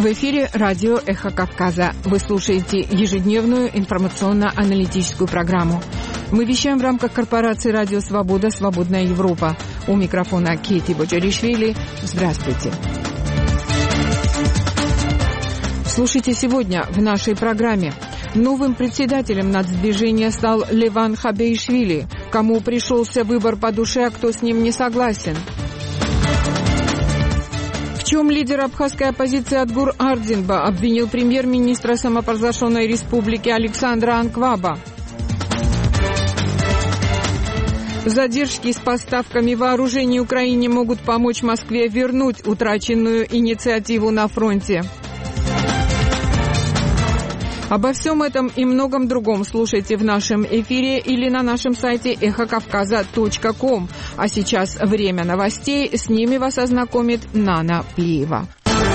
В эфире радио «Эхо Кавказа». Вы слушаете ежедневную информационно-аналитическую программу. Мы вещаем в рамках корпорации «Радио Свобода. Свободная Европа». У микрофона Кейти Боджаришвили. Здравствуйте. Слушайте сегодня в нашей программе. Новым председателем нацдвижения стал Леван Хабеишвили. Кому пришелся выбор по душе, а кто с ним не согласен? В чем лидер абхазской оппозиции Адгур Ардинба обвинил премьер-министра самопровозглашенной республики Александра Анкваба? Задержки с поставками вооружений Украине могут помочь Москве вернуть утраченную инициативу на фронте. Обо всем этом и многом другом слушайте в нашем эфире или на нашем сайте эхокавказа.ком. А сейчас время новостей. С ними вас ознакомит Нана Плиева.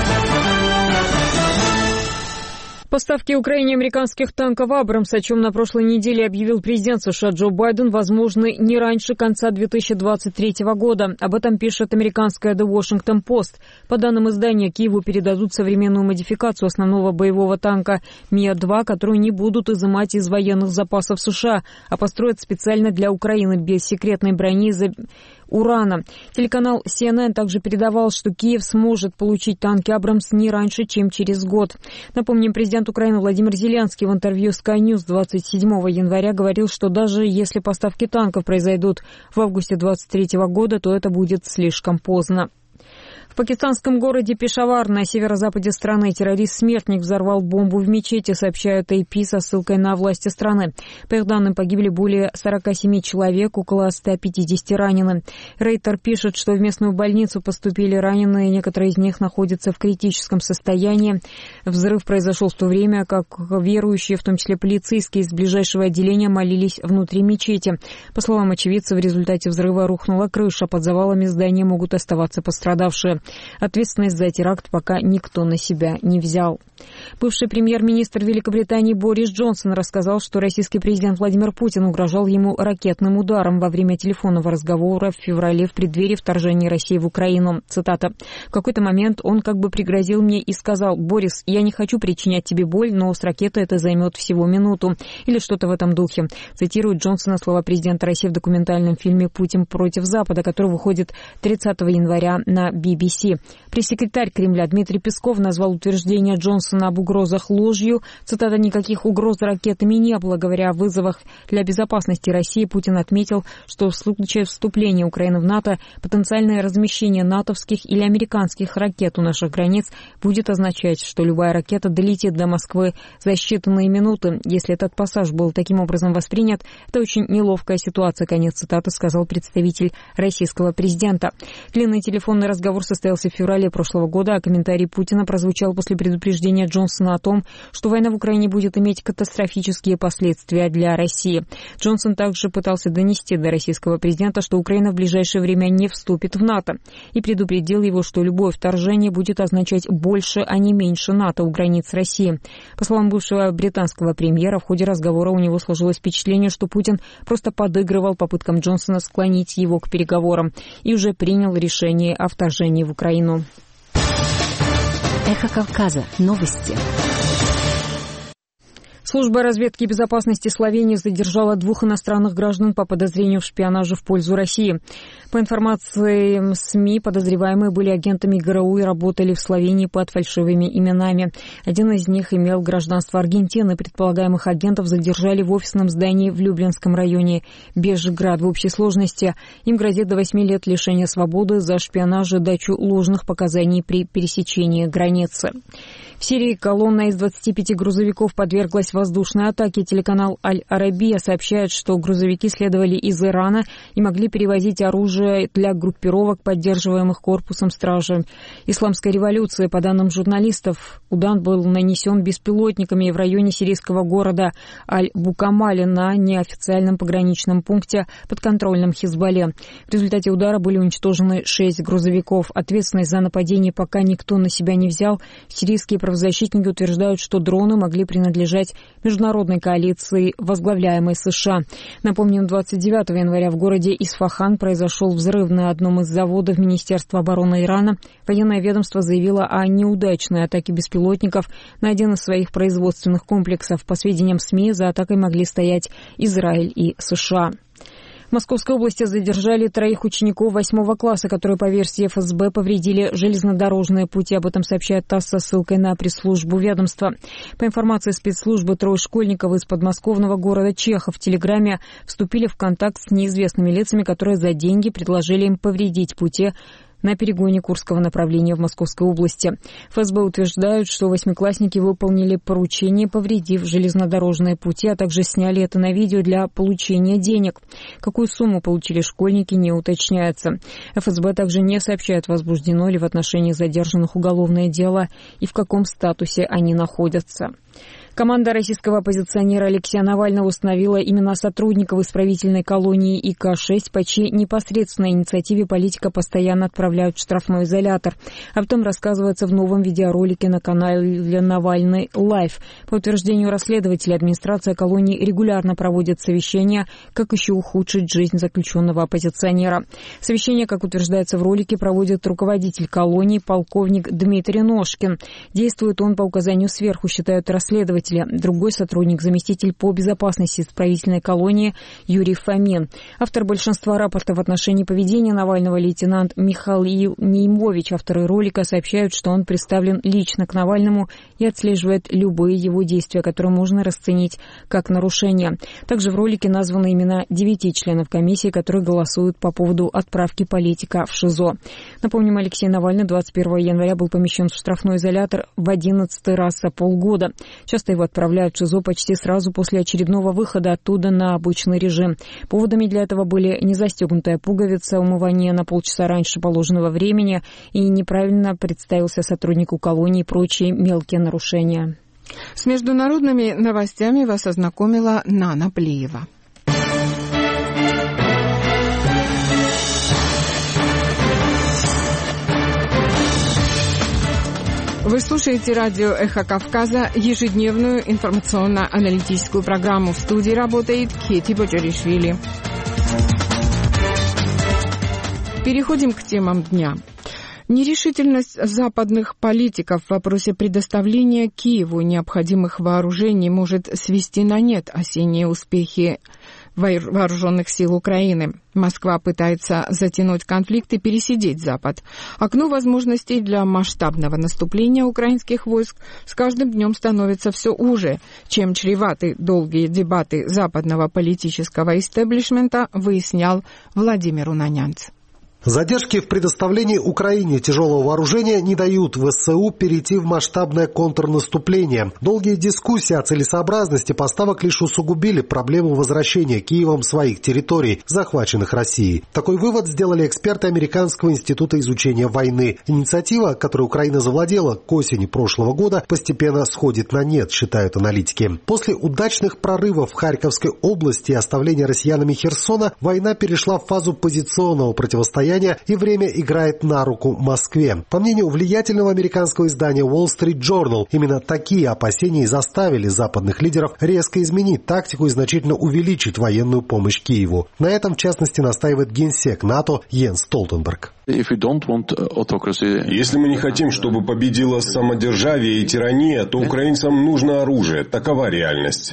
Поставки Украине американских танков «Абрамс», о чем на прошлой неделе объявил президент США Джо Байден, возможны не раньше конца 2023 года. Об этом пишет американская The Washington Post. По данным издания, Киеву передадут современную модификацию основного боевого танка Ми-2, которую не будут изымать из военных запасов США, а построят специально для Украины без секретной брони из урана. Телеканал CNN также передавал, что Киев сможет получить танки «Абрамс» не раньше, чем через год. Напомним, президент Украины Владимир Зеленский в интервью Sky News 27 января говорил, что даже если поставки танков произойдут в августе 2023 года, то это будет слишком поздно. В пакистанском городе Пешавар на северо-западе страны террорист-смертник взорвал бомбу в мечети, сообщает AP со ссылкой на власти страны. По их данным, погибли более 47 человек, около 150 ранены. Рейтер пишет, что в местную больницу поступили раненые, некоторые из них находятся в критическом состоянии. Взрыв произошел в то время, как верующие, в том числе полицейские из ближайшего отделения, молились внутри мечети. По словам очевидцев, в результате взрыва рухнула крыша, под завалами здания могут оставаться пострадавшие. Ответственность за теракт пока никто на себя не взял. Бывший премьер-министр Великобритании Борис Джонсон рассказал, что российский президент Владимир Путин угрожал ему ракетным ударом во время телефонного разговора в феврале в преддверии вторжения России в Украину. Цитата. «В какой-то момент он как бы пригрозил мне и сказал: Борис, я не хочу причинять тебе боль, но с ракетой это займет всего минуту». Или что-то в этом духе. Цитирует Джонсона слова президента России в документальном фильме «Путин против Запада», который выходит 30 января на BBC. Пресс-секретарь Кремля Дмитрий Песков назвал утверждение Джонсона об угрозах ложью. Цитата: «Никаких угроз ракетами не было». Говоря о вызовах для безопасности России, Путин отметил, что в случае вступления Украины в НАТО потенциальное размещение натовских или американских ракет у наших границ будет означать, что любая ракета долетит до Москвы за считанные минуты. Если этот пассаж был таким образом воспринят, это очень неловкая ситуация. Конец цитаты, сказал представитель российского президента. Длинный телефонный разговор состоялся в феврале прошлого года, а комментарий Путина прозвучал после предупреждения Джонсона о том, что война в Украине будет иметь катастрофические последствия для России. Джонсон также пытался донести до российского президента, что Украина в ближайшее время не вступит в НАТО, и предупредил его, что любое вторжение будет означать больше, а не меньше НАТО у границ России. По словам бывшего британского премьера, в ходе разговора у него сложилось впечатление, что Путин просто подыгрывал попыткам Джонсона склонить его к переговорам и уже принял решение о вторжении в Украину. Эхо Кавказа. Новости. Служба разведки и безопасности Словении задержала 2 иностранных граждан по подозрению в шпионаже в пользу России. По информации СМИ, подозреваемые были агентами ГРУ и работали в Словении под фальшивыми именами. Один из них имел гражданство Аргентины. Предполагаемых агентов задержали в офисном здании в Люблинском районе Бежград. В общей сложности им грозит до 8 лет лишения свободы за шпионаж и дачу ложных показаний при пересечении границы. В Сирии колонна из 25 грузовиков подверглась воздушной атаке. Телеканал Аль-Арабия сообщает, что грузовики следовали из Ирана и могли перевозить оружие для группировок, поддерживаемых корпусом стражи исламской революции. По данным журналистов, удар был нанесен беспилотниками в районе сирийского города Аль-Букамале на неофициальном пограничном пункте, подконтрольном Хизбалле. В результате удара были уничтожены 6 грузовиков. Ответственность за нападение пока никто на себя не взял. Сирийские правозащитники утверждают, что дроны могли принадлежать международной коалиции, возглавляемой США. Напомним, 29 января в городе Исфахан произошел взрыв на одном из заводов Министерства обороны Ирана. Военное ведомство заявило о неудачной атаке беспилотников на один из своих производственных комплексов. По сведениям СМИ, за атакой могли стоять Израиль и США. В Московской области задержали 3 учеников 8 класса, которые, по версии ФСБ, повредили железнодорожные пути. Об этом сообщает ТАСС со ссылкой на пресс-службу ведомства. По информации спецслужбы, 3 школьников из подмосковного города Чехов в Телеграме вступили в контакт с неизвестными лицами, которые за деньги предложили им повредить пути на перегоне Курского направления в Московской области. ФСБ утверждают, что 8-классники выполнили поручение, повредив железнодорожные пути, а также сняли это на видео для получения денег. Какую сумму получили школьники, не уточняется. ФСБ также не сообщает, возбуждено ли в отношении задержанных уголовное дело и в каком статусе они находятся. Команда российского оппозиционера Алексея Навального установила имена сотрудников исправительной колонии ИК-6, по чьей непосредственной инициативе политика постоянно отправляют в штрафной изолятор. Об этом рассказывается в новом видеоролике на канале «Навальный Лайв». По утверждению расследователей, администрация колонии регулярно проводит совещания, как еще ухудшить жизнь заключенного оппозиционера. Совещание, как утверждается в ролике, проводит руководитель колонии полковник Дмитрий Ножкин. Действует он по указанию сверху, считают расследователи. Другой сотрудник, заместитель по безопасности исправительной колонии Юрий Фомин. Автор большинства рапортов в отношении поведения Навального лейтенант Михаил Неймович. Авторы ролика сообщают, что он представлен лично к Навальному и отслеживает любые его действия, которые можно расценить как нарушения. Также в ролике названы имена 9 членов комиссии, которые голосуют по поводу отправки политика в ШИЗО. Напомним, Алексей Навальный 21 января был помещен в штрафной изолятор в 11-й раз за полгода. Часто его отправляют в ШИЗО почти сразу после очередного выхода оттуда на обычный режим. Поводами для этого были незастегнутая пуговица, умывание на полчаса раньше положенного времени и неправильно представился сотруднику колонии и прочие мелкие нарушения. С международными новостями вас ознакомила Нана Плиева. Вы слушаете радио «Эхо Кавказа», ежедневную информационно-аналитическую программу. В студии работает Кети Боджаришвили. Переходим к темам дня. Нерешительность западных политиков в вопросе предоставления Киеву необходимых вооружений может свести на нет осенние успехи вооруженных сил Украины. Москва пытается затянуть конфликт и пересидеть Запад. Окно возможностей для масштабного наступления украинских войск с каждым днем становится все уже, чем чреваты долгие дебаты западного политического истеблишмента, выяснял Владимир Унанянц. Задержки в предоставлении Украине тяжелого вооружения не дают ВСУ перейти в масштабное контрнаступление. Долгие дискуссии о целесообразности поставок лишь усугубили проблему возвращения Киевом своих территорий, захваченных Россией. Такой вывод сделали эксперты Американского института изучения войны. Инициатива, которой Украина завладела к осени прошлого года, постепенно сходит на нет, считают аналитики. После удачных прорывов в Харьковской области и оставления россиянами Херсона, война перешла в фазу позиционного противостояния, и время играет на руку Москве. По мнению влиятельного американского издания Wall Street Journal, именно такие опасения и заставили западных лидеров резко изменить тактику и значительно увеличить военную помощь Киеву. На этом, в частности, настаивает генсек НАТО Йенс Столтенберг. Если мы не хотим, чтобы победило самодержавие и тирания, то украинцам нужно оружие. Такова реальность.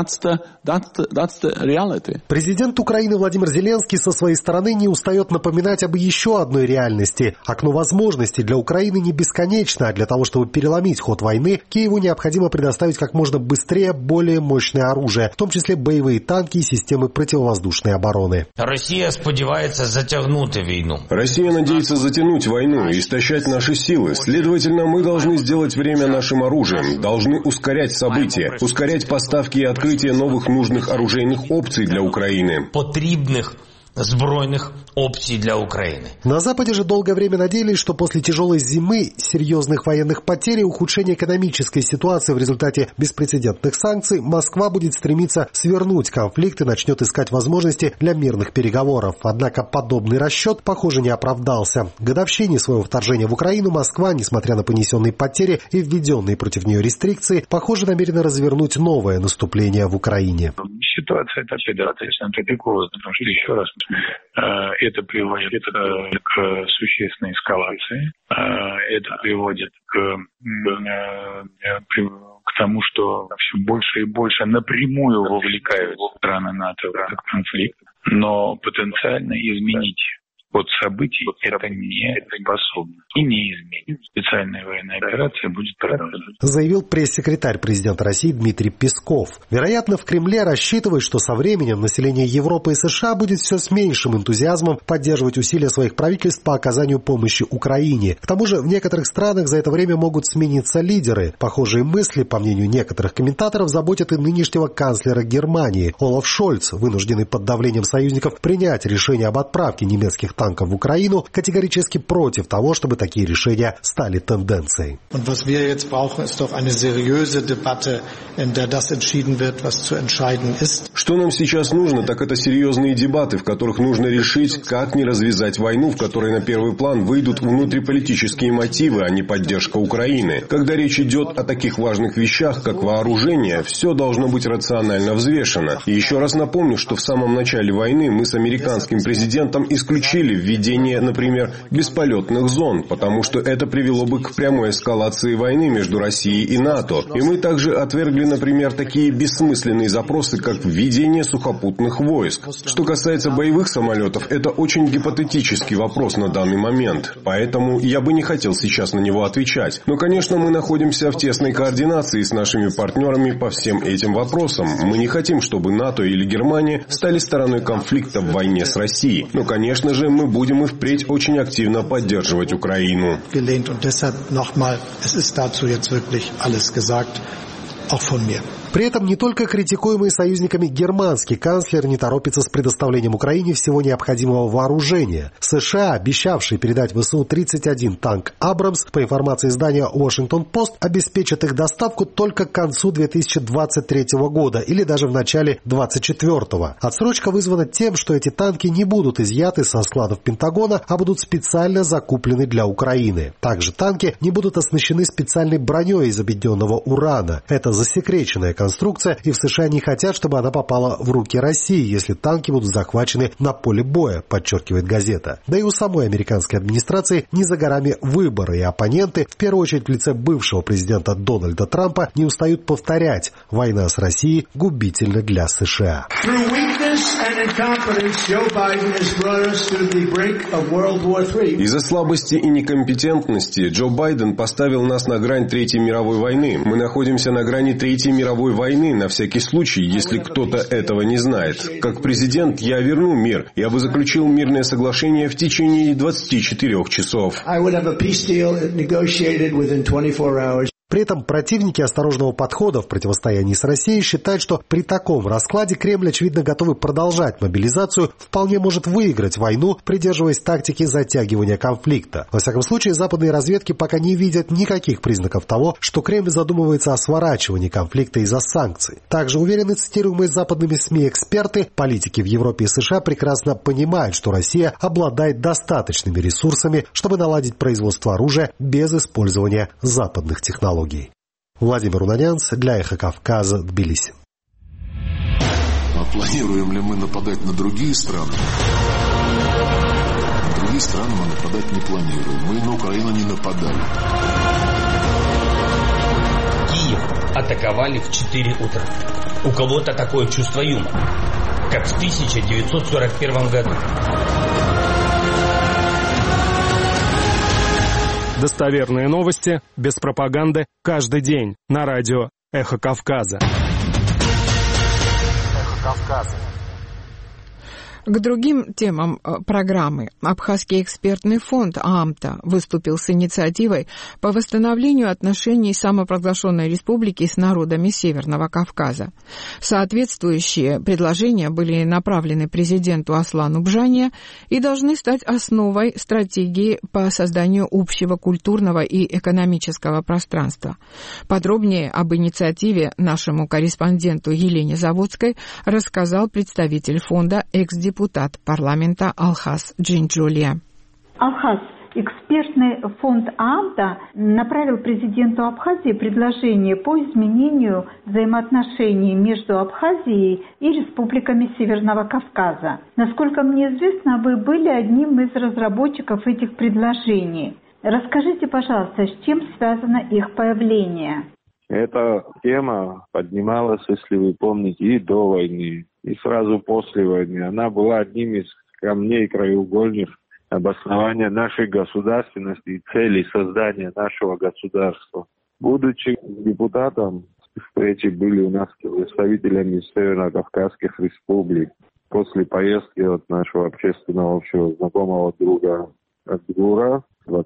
Президент Украины Владимир Зеленский со своей стороны не устает напоминать об еще одной реальности. Окно возможностей для Украины не бесконечно, а для того, чтобы переломить ход войны, Киеву необходимо предоставить как можно быстрее более мощное оружие, в том числе боевые танки и системы противовоздушной обороны. Россия сподівається затягнути війну. Россия надеется затянуть войну, истощать наши силы. Следовательно, мы должны сделать время нашим оружием, должны ускорять события, ускорять поставки и открытие новых нужных оружейных опций для Украины. Потрібних збройных опций для Украины. На Западе же долгое время надеялись, что после тяжелой зимы, серьезных военных потерь и ухудшения экономической ситуации в результате беспрецедентных санкций, Москва будет стремиться свернуть конфликт и начнет искать возможности для мирных переговоров. Однако подобный расчет, похоже, не оправдался. К годовщине своего вторжения в Украину Москва, несмотря на понесенные потери и введенные против нее рестрикции, похоже, намерена развернуть новое наступление в Украине. Ситуация достаточно тупиковая, потому что, еще раз, это приводит к существенной эскалации, это приводит к тому, что все больше и больше напрямую вовлекают страны НАТО в этот конфликт, но потенциально изменить ход событий это не способно и не изменит. Специальная военная операция будет продолжена. Заявил пресс-секретарь президента России Дмитрий Песков. Вероятно, в Кремле рассчитывают, что со временем население Европы и США будет все с меньшим энтузиазмом поддерживать усилия своих правительств по оказанию помощи Украине. К тому же в некоторых странах за это время могут смениться лидеры. Похожие мысли, по мнению некоторых комментаторов, заботят и нынешнего канцлера Германии. Олаф Шольц, вынужденный под давлением союзников принять решение об отправке немецких танков в Украину, категорически против того, чтобы такие решения стали тенденцией. Что нам сейчас нужно, так это серьезные дебаты, в которых нужно решить, как не развязать войну, в которой на первый план выйдут внутриполитические мотивы, а не поддержка Украины. Когда речь идет о таких важных вещах, как вооружение, все должно быть рационально взвешено. И еще раз напомню, что в самом начале войны мы с американским президентом исключили введение, например, бесполетных зон, потому что это привело бы к прямой эскалации войны между Россией и НАТО. И мы также отвергли, например, такие бессмысленные запросы, как введение сухопутных войск. Что касается боевых самолетов, это очень гипотетический вопрос на данный момент, поэтому я бы не хотел сейчас на него отвечать. Но, конечно, мы находимся в тесной координации с нашими партнерами по всем этим вопросам. Мы не хотим, чтобы НАТО или Германия стали стороной конфликта в войне с Россией. Но, конечно же, мы будем и впредь очень активно поддерживать Украину. При этом не только критикуемый союзниками германский канцлер не торопится с предоставлением Украине всего необходимого вооружения. США, обещавшие передать ВСУ 31 танк «Абрамс», по информации издания «Вашингтон-Пост», обеспечат их доставку только к концу 2023 года или даже в начале 2024. Отсрочка вызвана тем, что эти танки не будут изъяты со складов Пентагона, а будут специально закуплены для Украины. Также танки не будут оснащены специальной броней из объединенного урана. Это засекреченная конструкция, и в США не хотят, чтобы она попала в руки России, если танки будут захвачены на поле боя, подчеркивает газета. Да и у самой американской администрации не за горами выборы, и оппоненты, в первую очередь в лице бывшего президента Дональда Трампа, не устают повторять: война с Россией губительна для США. Из-за слабости и некомпетентности Джо Байден поставил нас на грань Третьей мировой войны. Мы находимся на грани Третьей мировой войны, на всякий случай, если кто-то этого не знает. Как президент я верну мир. Я бы заключил мирное соглашение в течение 24 часов. При этом противники осторожного подхода в противостоянии с Россией считают, что при таком раскладе Кремль, очевидно, готовый продолжать мобилизацию, вполне может выиграть войну, придерживаясь тактики затягивания конфликта. Во всяком случае, западные разведки пока не видят никаких признаков того, что Кремль задумывается о сворачивании конфликта из-за санкций. Также уверены цитируемые западными СМИ эксперты, политики в Европе и США прекрасно понимают, что Россия обладает достаточными ресурсами, чтобы наладить производство оружия без использования западных технологий. Владимир Унанянц для «Эхо Кавказа», Тбилиси. А планируем ли мы нападать на другие страны? На другие страны мы нападать не планируем. Мы на Украину не нападали. Киев атаковали в 4 утра. У кого-то такое чувство юмора, как в 1941 году. Достоверные новости, без пропаганды, каждый день на радио «Эхо Кавказа». «Эхо Кавказа». К другим темам программы Абхазский экспертный фонд ААМТа выступил с инициативой по восстановлению отношений самопровозглашенной республики с народами Северного Кавказа. Соответствующие предложения были направлены президенту Аслану Бжане и должны стать основой стратегии по созданию общего культурного и экономического пространства. Подробнее об инициативе нашему корреспонденту Елене Заводской рассказал представитель фонда экс-депутат парламента Алхаз Джинджулия. Алхаз, экспертный фонд ААМТа направил президенту Абхазии предложение по изменению взаимоотношений между Абхазией и республиками Северного Кавказа. Насколько мне известно, вы были одним из разработчиков этих предложений. Расскажите, пожалуйста, с чем связано их появление? Эта тема поднималась, если вы помните, и до войны, и сразу после войны. Она была одним из камней краеугольных обоснования нашей государственности и целей создания нашего государства. Будучи депутатом, встречи были у нас с представителями северно-кавказских республик. После поездки от нашего общественного общего знакомого друга Адгура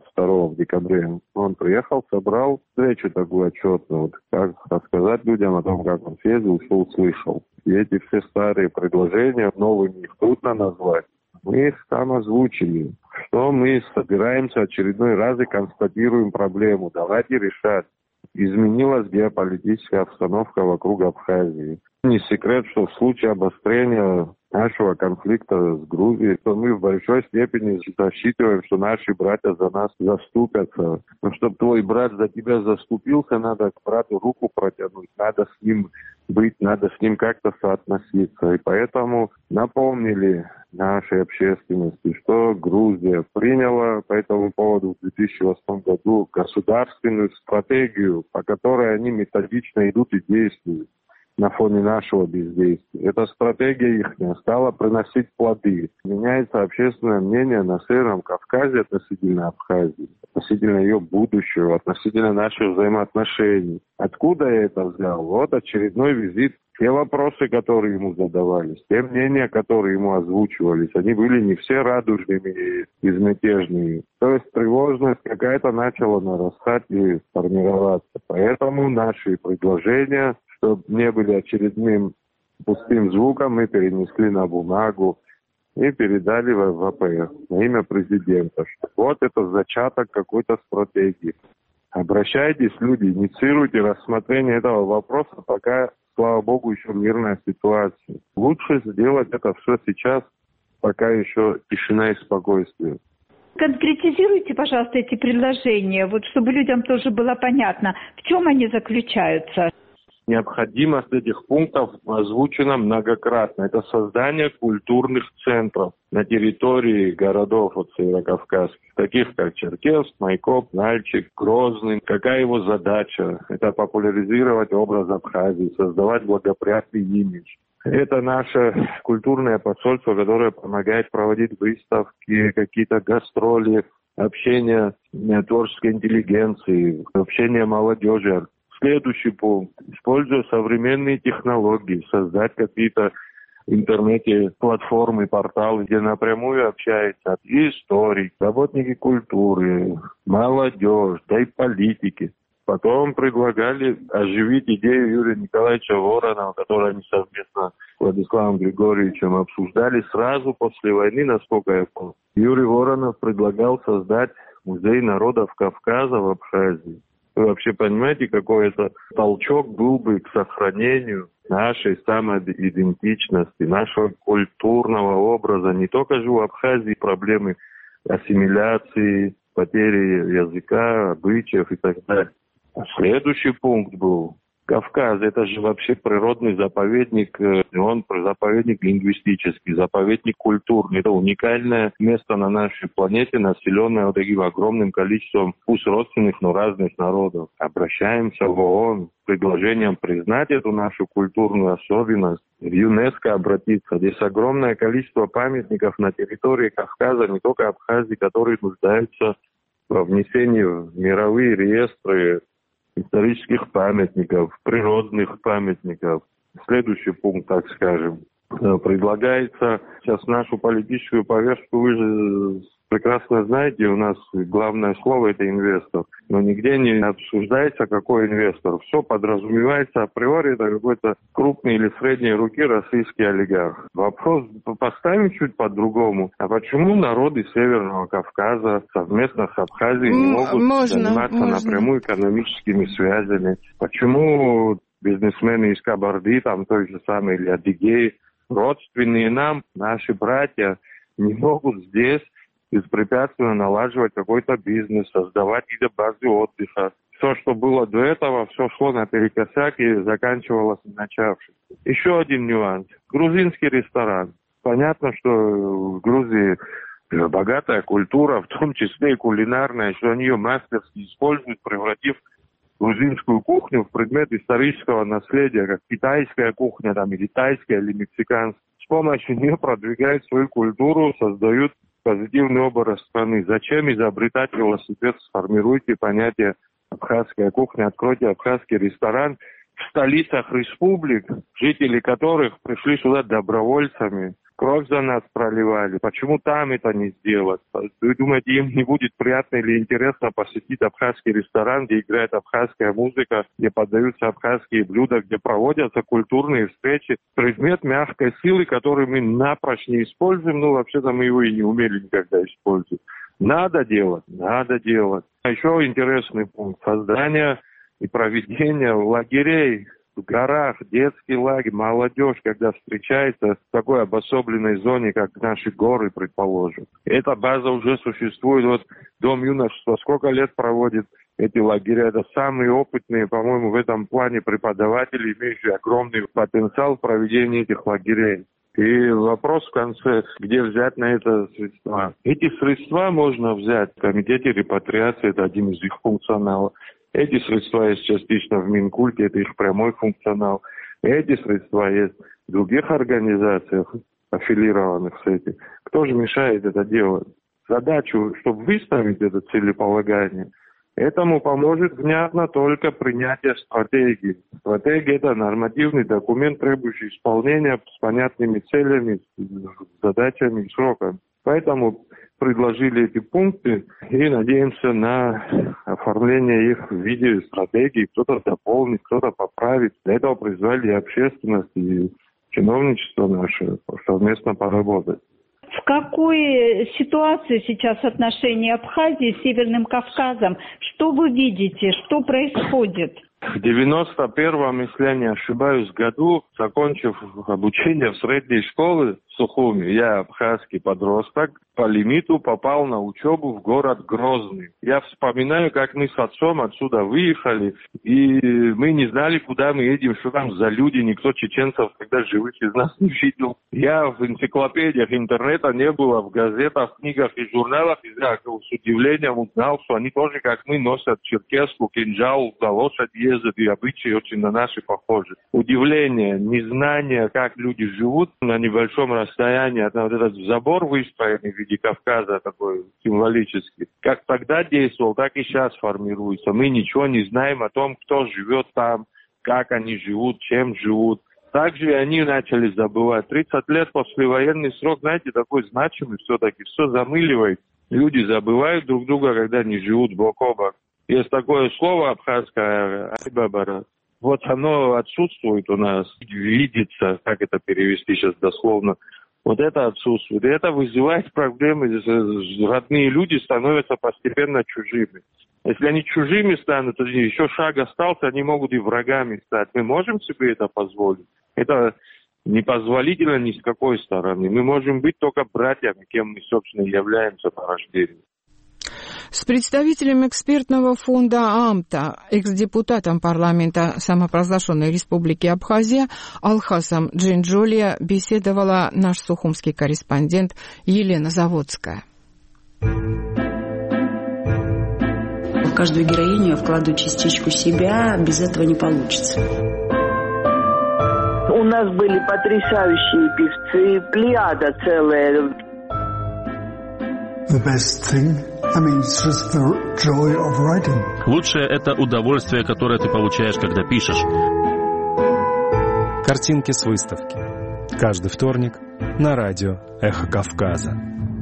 22 декабря он приехал, собрал встречу такую отчетную, вот как рассказать людям о том, как он съездил, что услышал. И эти все старые предложения, новыми их трудно назвать, мы их там озвучили, что мы собираемся очередной раз и констатируем проблему, давайте решать. Изменилась геополитическая обстановка вокруг Абхазии. Не секрет, что в случае обострения нашего конфликта с Грузией, то мы в большой степени рассчитываем, что наши братья за нас заступятся. Но чтобы твой брат за тебя заступился, надо к брату руку протянуть, надо с ним быть, надо с ним как-то соотноситься. И поэтому напомнили нашей общественности, что Грузия приняла по этому поводу в 2008 году государственную стратегию, по которой они методично идут и действуют на фоне нашего бездействия. Эта стратегия их стала приносить плоды. Меняется общественное мнение на Северном Кавказе относительно Абхазии, относительно ее будущего, относительно наших взаимоотношений. Откуда я это взял? Вот очередной визит. Те вопросы, которые ему задавались, те мнения, которые ему озвучивались, они были не все радужными и безмятежными. То есть тревожность какая-то начала нарастать и формироваться. Поэтому наши предложения, чтобы не были очередным пустым звуком, мы перенесли на бумагу и передали в ВП на имя президента. Вот это зачаток какой-то стратегии. Обращайтесь, люди, инициируйте рассмотрение этого вопроса, пока, слава богу, еще мирная ситуация. Лучше сделать это все сейчас, пока еще тишина и спокойствие. Конкретизируйте, пожалуйста, эти предложения, вот чтобы людям тоже было понятно, в чем они заключаются. Необходимость этих пунктов озвучена многократно. Это создание культурных центров на территории городов от Северокавказских, таких как Черкесск, Майкоп, Нальчик, Грозный. Какая его задача? Это популяризировать образ Абхазии, создавать благоприятный имидж. Это наше культурное посольство, которое помогает проводить выставки, какие-то гастроли, общение творческой интеллигенции, общение молодежи. Следующий пункт. Используя современные технологии, создать какие-то в интернете платформы, порталы, где напрямую общаются и историки, работники культуры, молодежь, да и политики. Потом предлагали оживить идею Юрия Николаевича Воронова, которую они совместно с Владиславом Григорьевичем обсуждали сразу после войны, насколько я помню. Юрий Воронов предлагал создать музей народов Кавказа в Абхазии. Вы вообще понимаете, какой это толчок был бы к сохранению нашей самоидентичности, нашего культурного образа. Не только же в Абхазии проблемы ассимиляции, потери языка, обычаев и так далее. Следующий пункт был Кавказ. Это же вообще природный заповедник, он заповедник лингвистический, заповедник культурный. Это уникальное место на нашей планете, населенное вот таким огромным количеством, пусть родственных, но разных народов. Обращаемся в ООН с предложением признать эту нашу культурную особенность, в ЮНЕСКО обратиться. Здесь огромное количество памятников на территории Кавказа, не только Абхазии, которые нуждаются во внесении в мировые реестры исторических памятников, природных памятников. Следующий пункт, так скажем. предлагается сейчас нашу политическую повестку, вы же прекрасно знаете, у нас главное слово – это инвестор. Но нигде не обсуждается, какой инвестор. Все подразумевается априори, это какой-то крупный или средней руки российский олигарх. Вопрос поставим чуть по-другому. А почему народы Северного Кавказа совместно с Абхазией не могут заниматься напрямую экономическими связями? Почему бизнесмены из Кабарды, там той же самой или Адыгеи, родственные нам, наши братья, не могут здесь беспрепятственно налаживать какой-то бизнес, создавать какие-то базы отдыха. Все, что было до этого, все шло наперекосяк и заканчивалось начавшись. Еще один нюанс. Грузинский ресторан. Понятно, что в Грузии богатая культура, в том числе и кулинарная, что они ее мастерски используют, превратив грузинскую кухню в предмет исторического наследия, как китайская кухня, там, или тайская, или мексиканская. С помощью нее продвигают свою культуру, создают позитивный образ страны. Зачем изобретать велосипед? Сформируйте понятие абхазская кухня, откройте абхазский ресторан в столицах республик, жители которых пришли сюда добровольцами, кровь за нас проливали. Почему там это не сделать? Вы думаете, им не будет приятно или интересно посетить абхазский ресторан, где играет абхазская музыка, где подаются абхазские блюда, где проводятся культурные встречи? Предмет мягкой силы, который мы напрочь не используем, вообще-то мы его и не умели никогда использовать. Надо делать, надо делать. А еще интересный пункт. Создание и проведение лагерей в горах, детский лагерь, молодежь, когда встречается в такой обособленной зоне, как наши горы, предположим. Эта база уже существует. Вот Дом юношества сколько лет проводит эти лагеря. Это самые опытные, по-моему, в этом плане преподаватели, имеющие огромный потенциал в проведении этих лагерей. И вопрос в конце, где взять на это средства. Эти средства можно взять в комитете репатриации, это один из их функционалов. Эти средства есть частично в Минкульте, это их прямой функционал. Эти средства есть в других организациях, аффилированных с этим. Кто же мешает это делать? Задачу, чтобы выставить это целеполагание, этому поможет внятно только принятие стратегии. Стратегия – это нормативный документ, требующий исполнения с понятными целями, задачами и сроками. Поэтому предложили эти пункты и надеемся на оформление их в виде стратегии. Кто-то дополнит, кто-то поправит. Для этого призвали и общественность, и чиновничество наше совместно поработать. В какой ситуации сейчас отношения Абхазии с Северным Кавказом? Что вы видите? Что происходит? В 91-м, если я не ошибаюсь, году, закончив обучение в средней школе в Сухуми, я абхазский подросток, по лимиту попал на учебу в город Грозный. Я вспоминаю, как мы с отцом отсюда выехали, и мы не знали, куда мы едем, что там за люди, никто чеченцев тогда живых из нас не видел. Я в энциклопедиях интернета не было, в газетах, книгах и журналах, и я с удивлением узнал, что они тоже, как мы, носят черкеску, кинжал, за лошадь ездят, и обычаи очень на наши похожи. Удивление, незнание, как люди живут на небольшом расстоянии, вот этот забор выстроенный в виде Кавказа такой символический, как тогда действовал, так и сейчас формируется. Мы ничего не знаем о том, кто живет там, как они живут, чем живут. Также они начали забывать. 30 лет послевоенный срок, знаете, такой значимый все-таки, все замыливает. Люди забывают друг друга, когда они живут бок о бок. Есть такое слово абхазское «айбабара». Вот оно отсутствует у нас, видится, как это перевести сейчас дословно. Вот это отсутствует. И это вызывает проблемы. Родные люди становятся постепенно чужими. Если они чужими станут, то еще шаг остался, они могут и врагами стать. Мы можем себе это позволить? Это непозволительно ни с какой стороны. Мы можем быть только братьями, кем мы, собственно, являемся по рождению. С представителем экспертного фонда АМТА, экс-депутатом парламента самопровозглашенной республики Абхазия Алхасом Джинджолия беседовала наш сухумский корреспондент Елена Заводская. В каждую героиню я вкладываю частичку себя, без этого не получится. У нас были потрясающие певцы, плеяда целая. The best thing, it's just the joy of writing. Лучшее – это удовольствие, которое ты получаешь, когда пишешь. Картинки с выставки. Каждый вторник на радио «Эхо Кавказа».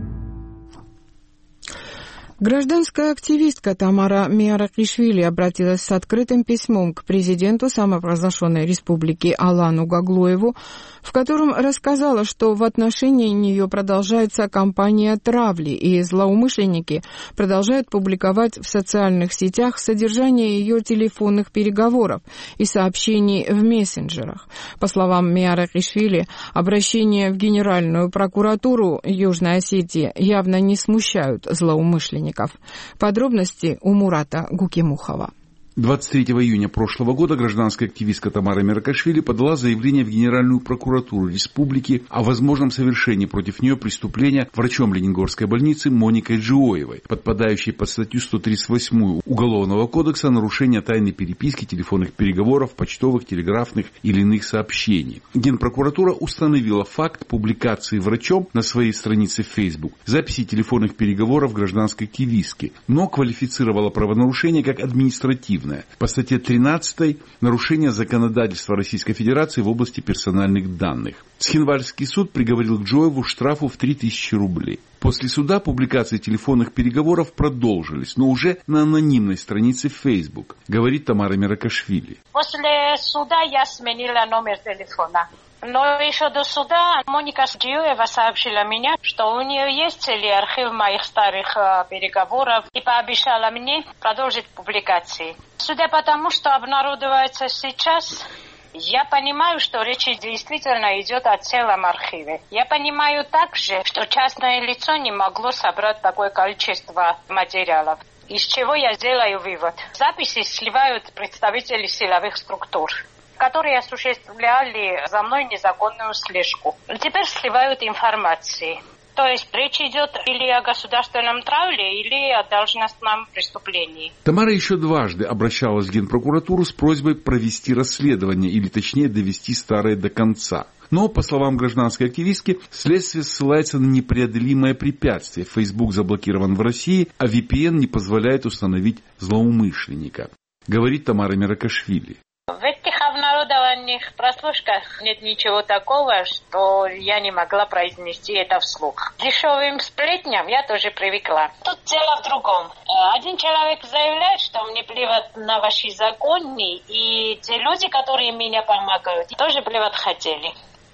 Гражданская активистка Тамара Миаракишвили обратилась с открытым письмом к президенту самопровозглашенной республики Алану Гаглоеву, в котором рассказала, что в отношении нее продолжается кампания травли, и злоумышленники продолжают публиковать в социальных сетях содержание ее телефонных переговоров и сообщений в мессенджерах. По словам Миаракишвили, обращение в Генеральную прокуратуру Южной Осетии явно не смущают злоумышленников. Подробности у Мурата Гукимухова. 23 июня прошлого года гражданская активистка Тамара Миаракишвили подала заявление в Генеральную прокуратуру республики о возможном совершении против нее преступления врачом Ленингорской больницы Моникой Джиоевой, подпадающей под статью 138 Уголовного кодекса «Нарушение тайной переписки, телефонных переговоров, почтовых, телеграфных или иных сообщений». Генпрокуратура установила факт публикации врачом на своей странице в Facebook записи телефонных переговоров гражданской активистки, но квалифицировала правонарушение как административное. По статье 13 «Нарушение законодательства Российской Федерации в области персональных данных». Цхинвальский суд приговорил к Джоеву штрафу в 3000 рублей. После суда публикации телефонных переговоров продолжились, но уже на анонимной странице в Facebook, говорит Тамара Миаракишвили. После суда я сменила номер телефона. Но еще до суда Моника Джиоева сообщила мне, что у нее есть целый архив моих старых переговоров и пообещала мне продолжить публикации. Судя по тому, что обнародуется сейчас, я понимаю, что речь действительно идет о целом архиве. Я понимаю также, что частное лицо не могло собрать такое количество материалов. Из чего я делаю вывод. Записи сливают представители силовых структур, которые осуществляли за мной незаконную слежку. Теперь сливают информации. То есть речь идет или о государственном травле, или о должностном преступлении. Тамара еще дважды обращалась в Генпрокуратуру с просьбой провести расследование, или точнее довести старое до конца. Но, по словам гражданской активистки, следствие ссылается на непреодолимое препятствие. Facebook заблокирован в России, а VPN не позволяет установить злоумышленника, говорит Тамара Миаракишвили. В этих обнародованных прослушках нет ничего такого, что я не могла произнести это вслух. К дешевым сплетням я тоже привыкла. Тут дело в другом. Один человек заявляет, что мне плевать на ваши законы, и те люди, которые меня помогают, тоже плевать хотели.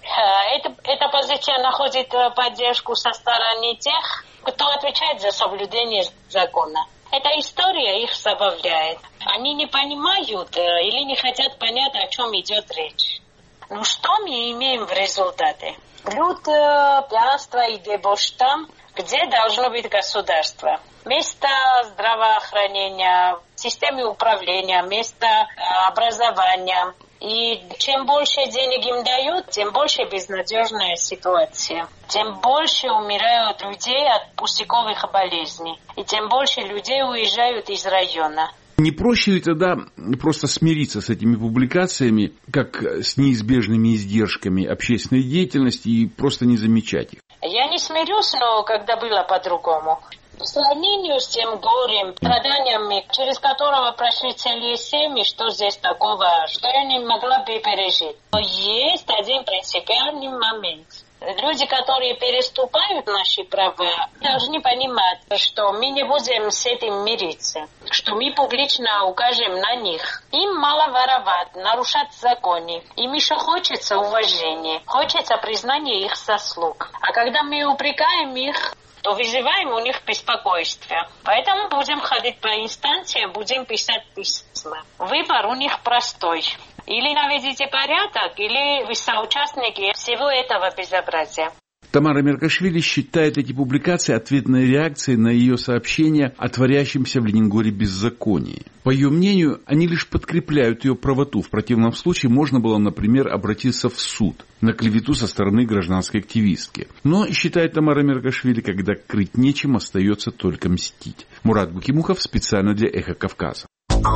Эта позиция находит поддержку со стороны тех, кто отвечает за соблюдение закона. Эта история их забавляет. Они не понимают или не хотят понять, о чем идет речь. Ну что мы имеем в результате? Блуд, пьянство и дебош там, где должно быть государство. Место здравоохранения, системы управления, место образования. И чем больше денег им дают, тем больше безнадежная ситуация. Тем больше умирают людей от пустяковых болезней. И тем больше людей уезжают из района. Не проще ли тогда просто смириться с этими публикациями, как с неизбежными издержками общественной деятельности, и просто не замечать их? Я не смирюсь, но когда было по-другому. В сравнении с тем горем, страданиями, через которого прошли целые семьи, что здесь такого, что я не могла бы пережить. Но есть один принципиальный момент. Люди, которые переступают наши права, должны понимать, что мы не будем с этим мириться, что мы публично укажем на них. Им мало воровать, нарушать законы. Им еще хочется уважения, хочется признания их заслуг. А когда мы упрекаем их, то вызываем у них беспокойство. Поэтому будем ходить по инстанциям, будем писать письма. Выбор у них простой. Или наведите порядок, или вы соучастники всего этого безобразия. Тамара Миаракишвили считает эти публикации ответной реакцией на ее сообщения о творящемся в Ленингоре беззаконии. По ее мнению, они лишь подкрепляют ее правоту. В противном случае можно было, например, обратиться в суд на клевету со стороны гражданской активистки. Но, считает Тамара Миаракишвили, когда крыть нечем, остается только мстить. Мурат Гукимухов специально для «Эхо Кавказа».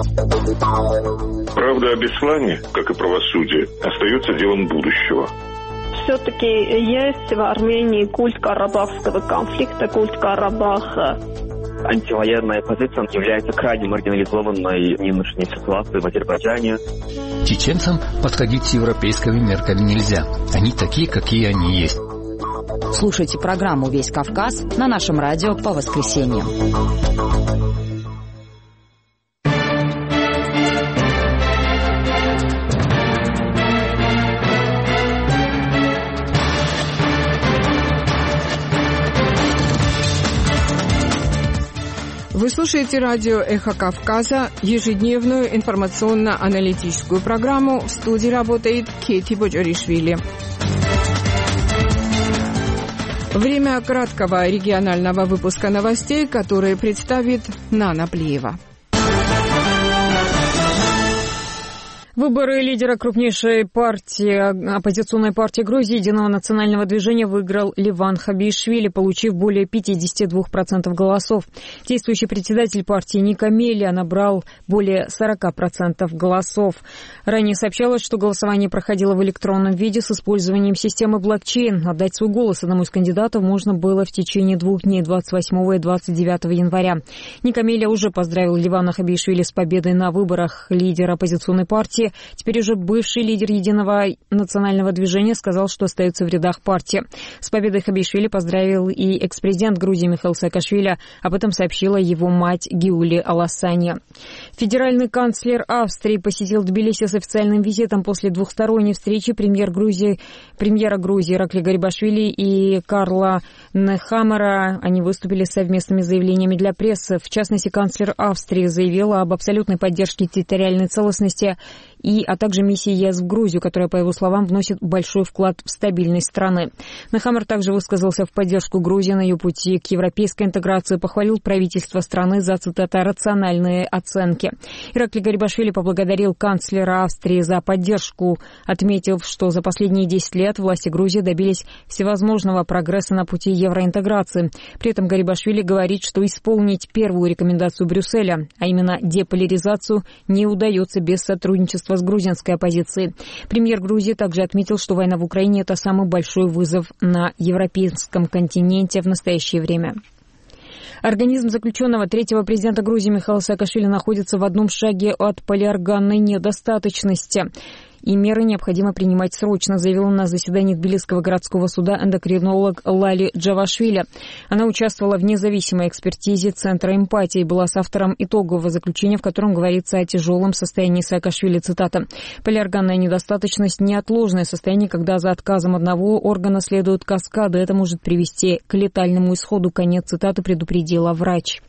Правда о Беслане, как и правосудие, остается делом будущего. Все-таки есть в Армении культ карабахского конфликта, культ Карабаха. антивоенная позиция является крайне маргинализованной в нынешней ситуации в Азербайджане. Чеченцам подходить с европейскими мерками нельзя. Они такие, какие они есть. Слушайте программу «Весь Кавказ» на нашем радио по воскресеньям. Вы слушаете радио «Эхо Кавказа», ежедневную информационно-аналитическую программу. В студии работает Кети Боджоришвили. Время краткого регионального выпуска новостей, который представит Нана Плиева. Выборы лидера крупнейшей партии, оппозиционной партии Грузии «Единого национального движения» выиграл Леван Хабиишвили, получив более 52% голосов. Действующий председатель партии Ника Мелия набрал более 40% голосов. Ранее сообщалось, что голосование проходило в электронном виде с использованием системы блокчейн. Отдать свой голос одному из кандидатов можно было в течение 2 дней, 28 и 29 января. Ника Мелия уже поздравил Левана Хабиишвили с победой на выборах лидера оппозиционной партии. Теперь уже бывший лидер Единого национального движения сказал, что остается в рядах партии. С победой Хабиишвили поздравил и экс-президент Грузии Михаил Саакашвили. Об этом сообщила его мать Гиули Аласани. Федеральный канцлер Австрии посетил Тбилиси с официальным визитом после двухсторонней встречи премьера Грузии Иракли Гарибашвили и Карла Нехаммера. Они выступили с совместными заявлениями для прессы. В частности, канцлер Австрии заявила об абсолютной поддержке территориальной целостности а также миссии ЕС в Грузию, которая, по его словам, вносит большой вклад в стабильность страны. Нехаммер также высказался в поддержку Грузии на ее пути к европейской интеграции, похвалил правительство страны за, цитата, рациональные оценки. Иракли Гарибашвили поблагодарил канцлера Австрии за поддержку, отметив, что за последние 10 лет власти Грузии добились всевозможного прогресса на пути евроинтеграции. При этом Гарибашвили говорит, что исполнить первую рекомендацию Брюсселя, а именно деполяризацию, не удается без сотрудничества с грузинской оппозицией. Премьер Грузии также отметил, что война в Украине – это самый большой вызов на европейском континенте в настоящее время. Организм заключенного третьего президента Грузии Михаила Саакашвили находится в одном шаге от полиорганной недостаточности. И меры необходимо принимать срочно, заявила на заседании Тбилисского городского суда эндокринолог Лали Джавашвили. Она участвовала в независимой экспертизе Центра эмпатии и была соавтором итогового заключения, в котором говорится о тяжелом состоянии Саакашвили. Цитата. «Полиорганная недостаточность – неотложное состояние, когда за отказом одного органа следуют каскады. Это может привести к летальному исходу». Конец цитаты, предупредила врач.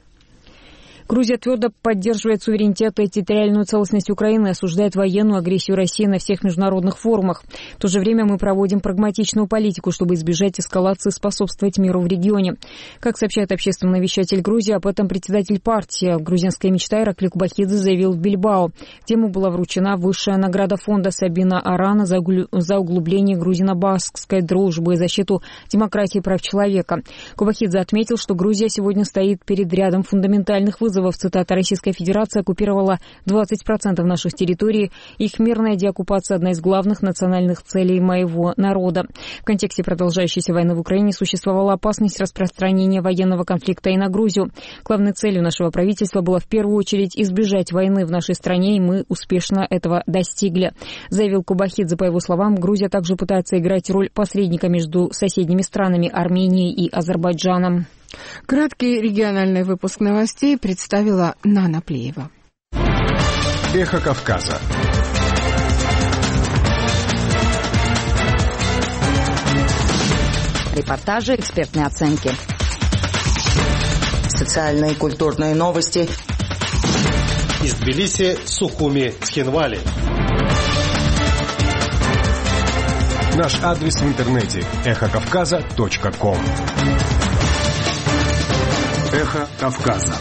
Грузия твердо поддерживает суверенитет и территориальную целостность Украины и осуждает военную агрессию России на всех международных форумах. В то же время мы проводим прагматичную политику, чтобы избежать эскалации и способствовать миру в регионе. Как сообщает общественный вещатель Грузии, об этом председатель партии «Грузинская мечта» Иракли Кубахидзе заявил в Бильбао, где ему была вручена высшая награда фонда Сабина Арана за углубление грузино-баскской дружбы и защиту демократии и прав человека. Кубахидзе отметил, что Грузия сегодня стоит перед рядом фундаментальных вызовов. Цитата, «Российская Федерация оккупировала 20% наших территорий. Их мирная деоккупация – одна из главных национальных целей моего народа». В контексте продолжающейся войны в Украине существовала опасность распространения военного конфликта и на Грузию. Главной целью нашего правительства было в первую очередь избежать войны в нашей стране, и мы успешно этого достигли, заявил Кубахидзе. По его словам, Грузия также пытается играть роль посредника между соседними странами Арменией и Азербайджаном. Краткий региональный выпуск новостей представила Нана Плиева. Эхо Кавказа. Репортажи, экспертные оценки. Социальные и культурные новости. Из Тбилиси, Сухуми, Цхинвали. Наш адрес в интернете – эхокавказа.ком. Эхо Кавказа.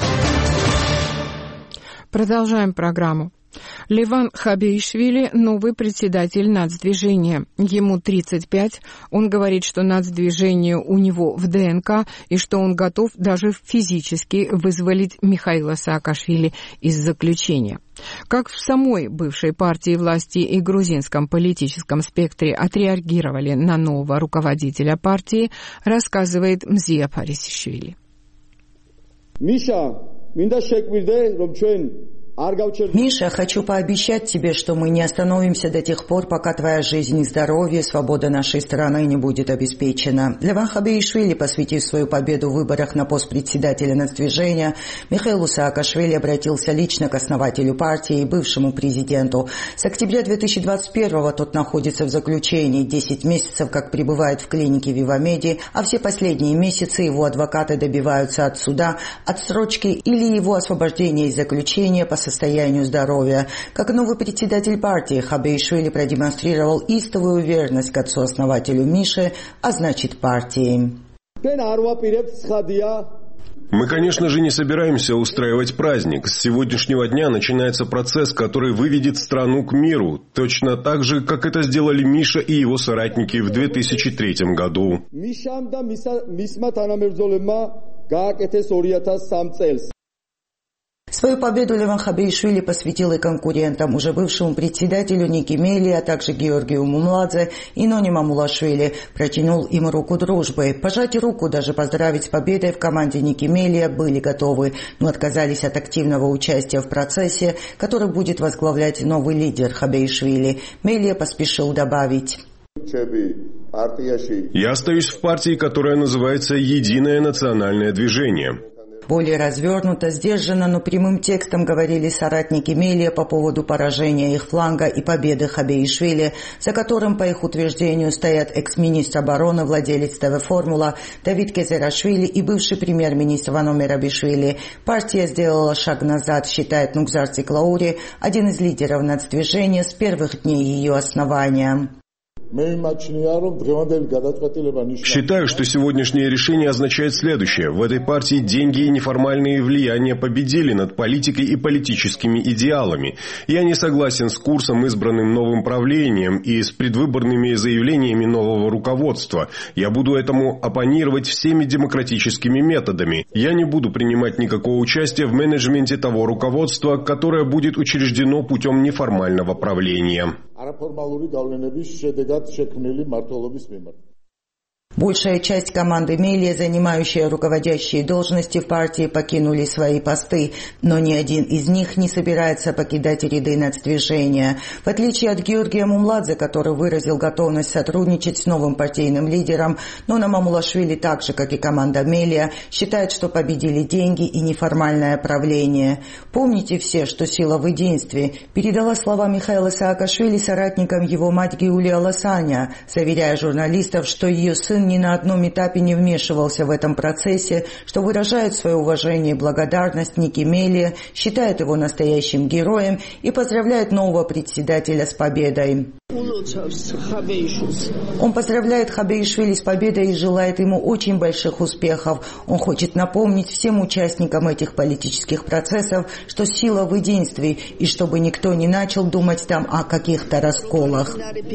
Продолжаем программу. Леван Хабиишвили – новый председатель нацдвижения. Ему 35. Он говорит, что нацдвижение у него в ДНК и что он готов даже физически вызволить Михаила Саакашвили из заключения. Как в самой бывшей партии власти и грузинском политическом спектре отреагировали на нового руководителя партии, рассказывает Мзия Парисишвили. Миша, хочу пообещать тебе, что мы не остановимся до тех пор, пока твоя жизнь и здоровье, свобода нашей страны не будет обеспечена. Леван Хабеишвили, посвятив свою победу в выборах на пост председателя нацдвижения, Михаилу Саакашвили обратился лично к основателю партии и бывшему президенту. С октября 2021-го тот находится в заключении, 10 месяцев как пребывает в клинике Вивамеди, а все последние месяцы его адвокаты добиваются от суда отсрочки или его освобождения из заключения по состоянию здоровья. Как новый председатель партии, Хабеишвили продемонстрировал истовую уверенность к отцу-основателю Мише, а значит партии. Мы, конечно же, не собираемся устраивать праздник. С сегодняшнего дня начинается процесс, который выведет страну к миру, точно так же, как это сделали Миша и его соратники в 2003 году. Свою победу Леван Хабеишвили посвятил и конкурентам, уже бывшему председателю Ники Мели, а также Георгию Мумладзе и Нони Мамулашвили. Протянул им руку дружбы. Пожать руку, даже поздравить с победой в команде Ники Мели были готовы, но отказались от активного участия в процессе, который будет возглавлять новый лидер Хабеишвили. Мели поспешил добавить: «Я остаюсь в партии, которая называется «Единое национальное движение». Более развернуто, сдержанно, но прямым текстом говорили соратники Мелия по поводу поражения их фланга и победы Хабеишвили, за которым, по их утверждению, стоят экс-министр обороны, владелец ТВ-формула Давид Кезерашвили и бывший премьер-министр Вано Мерабишвили. Партия сделала шаг назад, считает Нугзар Циклаури, один из лидеров нацдвижения с первых дней ее основания. Считаю, что сегодняшнее решение означает следующее. В этой партии деньги и неформальные влияния победили над политикой и политическими идеалами. Я не согласен с курсом, избранным новым правлением, и с предвыборными заявлениями нового руководства. Я буду этому оппонировать всеми демократическими методами. Я не буду принимать никакого участия в менеджменте того руководства, которое будет учреждено путем неформального правления. Большая часть команды Мелия, занимающая руководящие должности в партии, покинули свои посты, но ни один из них не собирается покидать ряды нацдвижения. В отличие от Георгия Мумладзе, который выразил готовность сотрудничать с новым партийным лидером, Нона Мамулашвили, так же, как и команда Мелия, считает, что победили деньги и неформальное правление. Помните все, что сила в единстве, передала слова Михаила Саакашвили соратникам его мать Геулия Ласаня, заверяя журналистов, что ее сын ни на одном этапе не вмешивался в этом процессе, что выражает свое уважение и благодарность Ники Мели, считает его настоящим героем и поздравляет нового председателя с победой. Он поздравляет Хабеишвили с победой и желает ему очень больших успехов. Он хочет напомнить всем участникам этих политических процессов, что сила в единстве, и чтобы никто не начал думать там о каких-то расколах.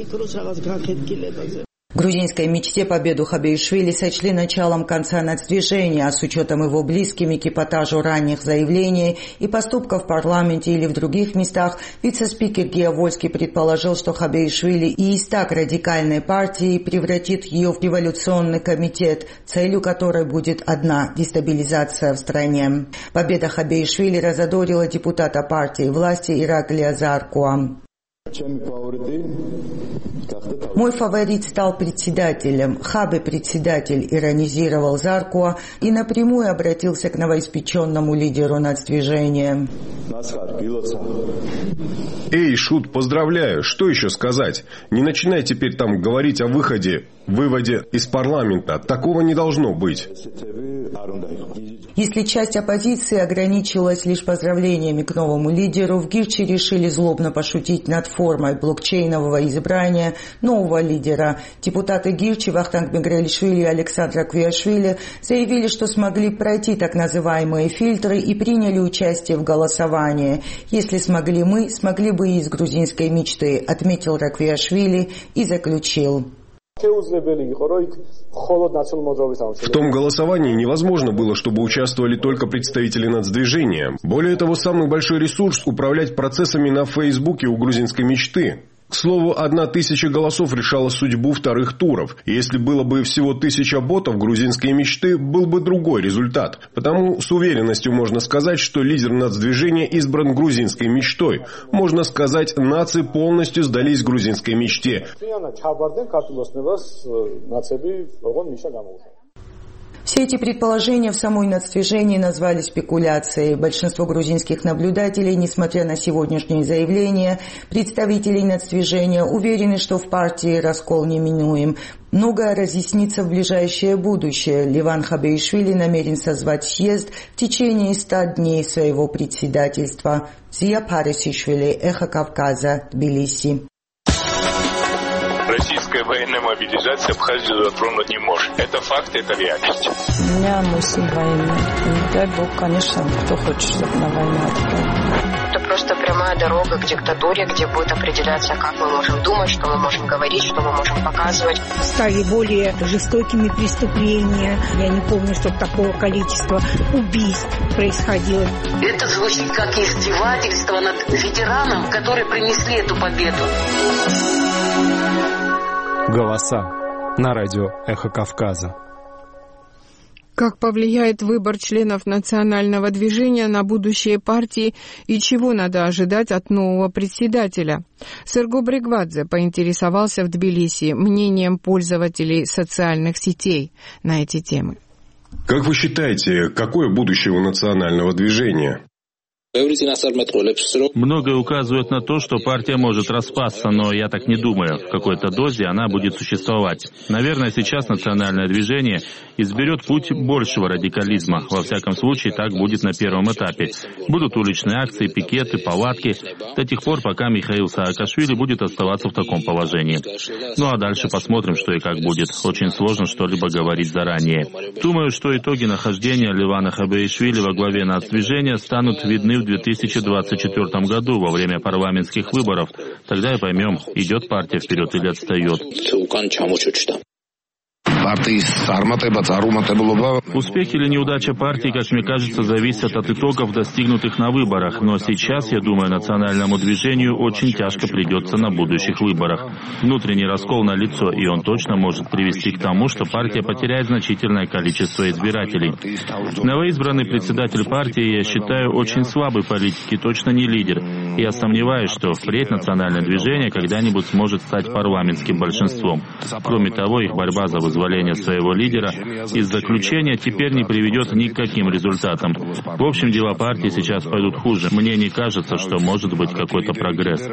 В грузинской мечте победу Хабеишвили сочли началом конца нацдвижения, а с учетом его близким экипажу ранних заявлений и поступков в парламенте или в других местах, вице-спикер Геовольский предположил, что Хабеишвили и из так радикальной партии превратит ее в революционный комитет, целью которой будет одна – дестабилизация в стране. Победа Хабеишвили разодорила депутата партии власти Ираклия Заркуа. «Мой фаворит стал председателем. Хабе председатель», — иронизировал Заркуа и напрямую обратился к новоиспеченному лидеру нацдвижения. «Эй, Шут, поздравляю. Что еще сказать? Не начинай теперь там говорить о выводе из парламента. Такого не должно быть». Если часть оппозиции ограничилась лишь поздравлениями к новому лидеру, в Гирчи решили злобно пошутить над формой блокчейнового избрания нового лидера. Депутаты Гирчи Вахтанг Мегрелишвили и Александра Квиашвили заявили, что смогли пройти так называемые фильтры и приняли участие в голосовании. «Если смогли мы, смогли бы и из грузинской мечты», — отметил Раквиашвили и заключил. В том голосовании невозможно было, чтобы участвовали только представители нацдвижения. Более того, самый большой ресурс управлять процессами на Фейсбуке у грузинской мечты. К слову, 1000 голосов решала судьбу вторых туров. И если было бы всего 1000 ботов грузинской мечты, был бы другой результат. Потому с уверенностью можно сказать, что лидер нацдвижения избран грузинской мечтой. Можно сказать, нации полностью сдались грузинской мечте. Все эти предположения в самой нацдвижении назвали спекуляцией. Большинство грузинских наблюдателей, несмотря на сегодняшние заявления представителей нацдвижения, уверены, что в партии раскол неминуем. Многое разъяснится в ближайшее будущее. Леван Хабеишвили намерен созвать съезд в течение 100 дней своего председательства. Зия Парисишвили, Эхо Кавказа, Тбилиси. Российская военная мобилизация Абхазию затронуть не может. Это факт, это реальность. У меня мысль военная. Не дай бог, конечно, кто хочет, чтобы на войну отправили. Это просто прямая дорога к диктатуре, где будет определяться, как мы можем думать, что мы можем говорить, что мы можем показывать. Стали более жестокими преступления. Я не помню, чтобы такого количества убийств происходило. Это звучит как издевательство над ветераном, которые принесли эту победу. Голоса на радио «Эхо Кавказа». Как повлияет выбор членов национального движения на будущее партии и чего надо ожидать от нового председателя? Серго Бригвадзе поинтересовался в Тбилиси мнением пользователей социальных сетей на эти темы. Как вы считаете, какое будущее у национального движения? Многое указывает на то, что партия может распасться, но я так не думаю. В какой-то дозе она будет существовать. Наверное, сейчас национальное движение изберет путь большего радикализма. Во всяком случае, так будет на первом этапе. Будут уличные акции, пикеты, палатки. До тех пор, пока Михаил Саакашвили будет оставаться в таком положении. Ну а дальше посмотрим, что и как будет. Очень сложно что-либо говорить заранее. Думаю, что итоги нахождения Левана Хабеишвили во главе нацдвижения станут видны в 2024 году во время парламентских выборов. Тогда и поймем, идет партия вперед или отстает. Успех или неудача партии, как мне кажется, зависят от итогов, достигнутых на выборах. Но сейчас, я думаю, национальному движению очень тяжко придется на будущих выборах. Внутренний раскол налицо, и он точно может привести к тому, что партия потеряет значительное количество избирателей. Новоизбранный председатель партии, я считаю, очень слабый политик и точно не лидер. Я сомневаюсь, что впредь национальное движение когда-нибудь сможет стать парламентским большинством. Кроме того, их борьба за вызволение своего лидера из заключения теперь не приведет ни к каким результатам. В общем, дела партии сейчас пойдут хуже. Мне не кажется, что может быть какой-то прогресс.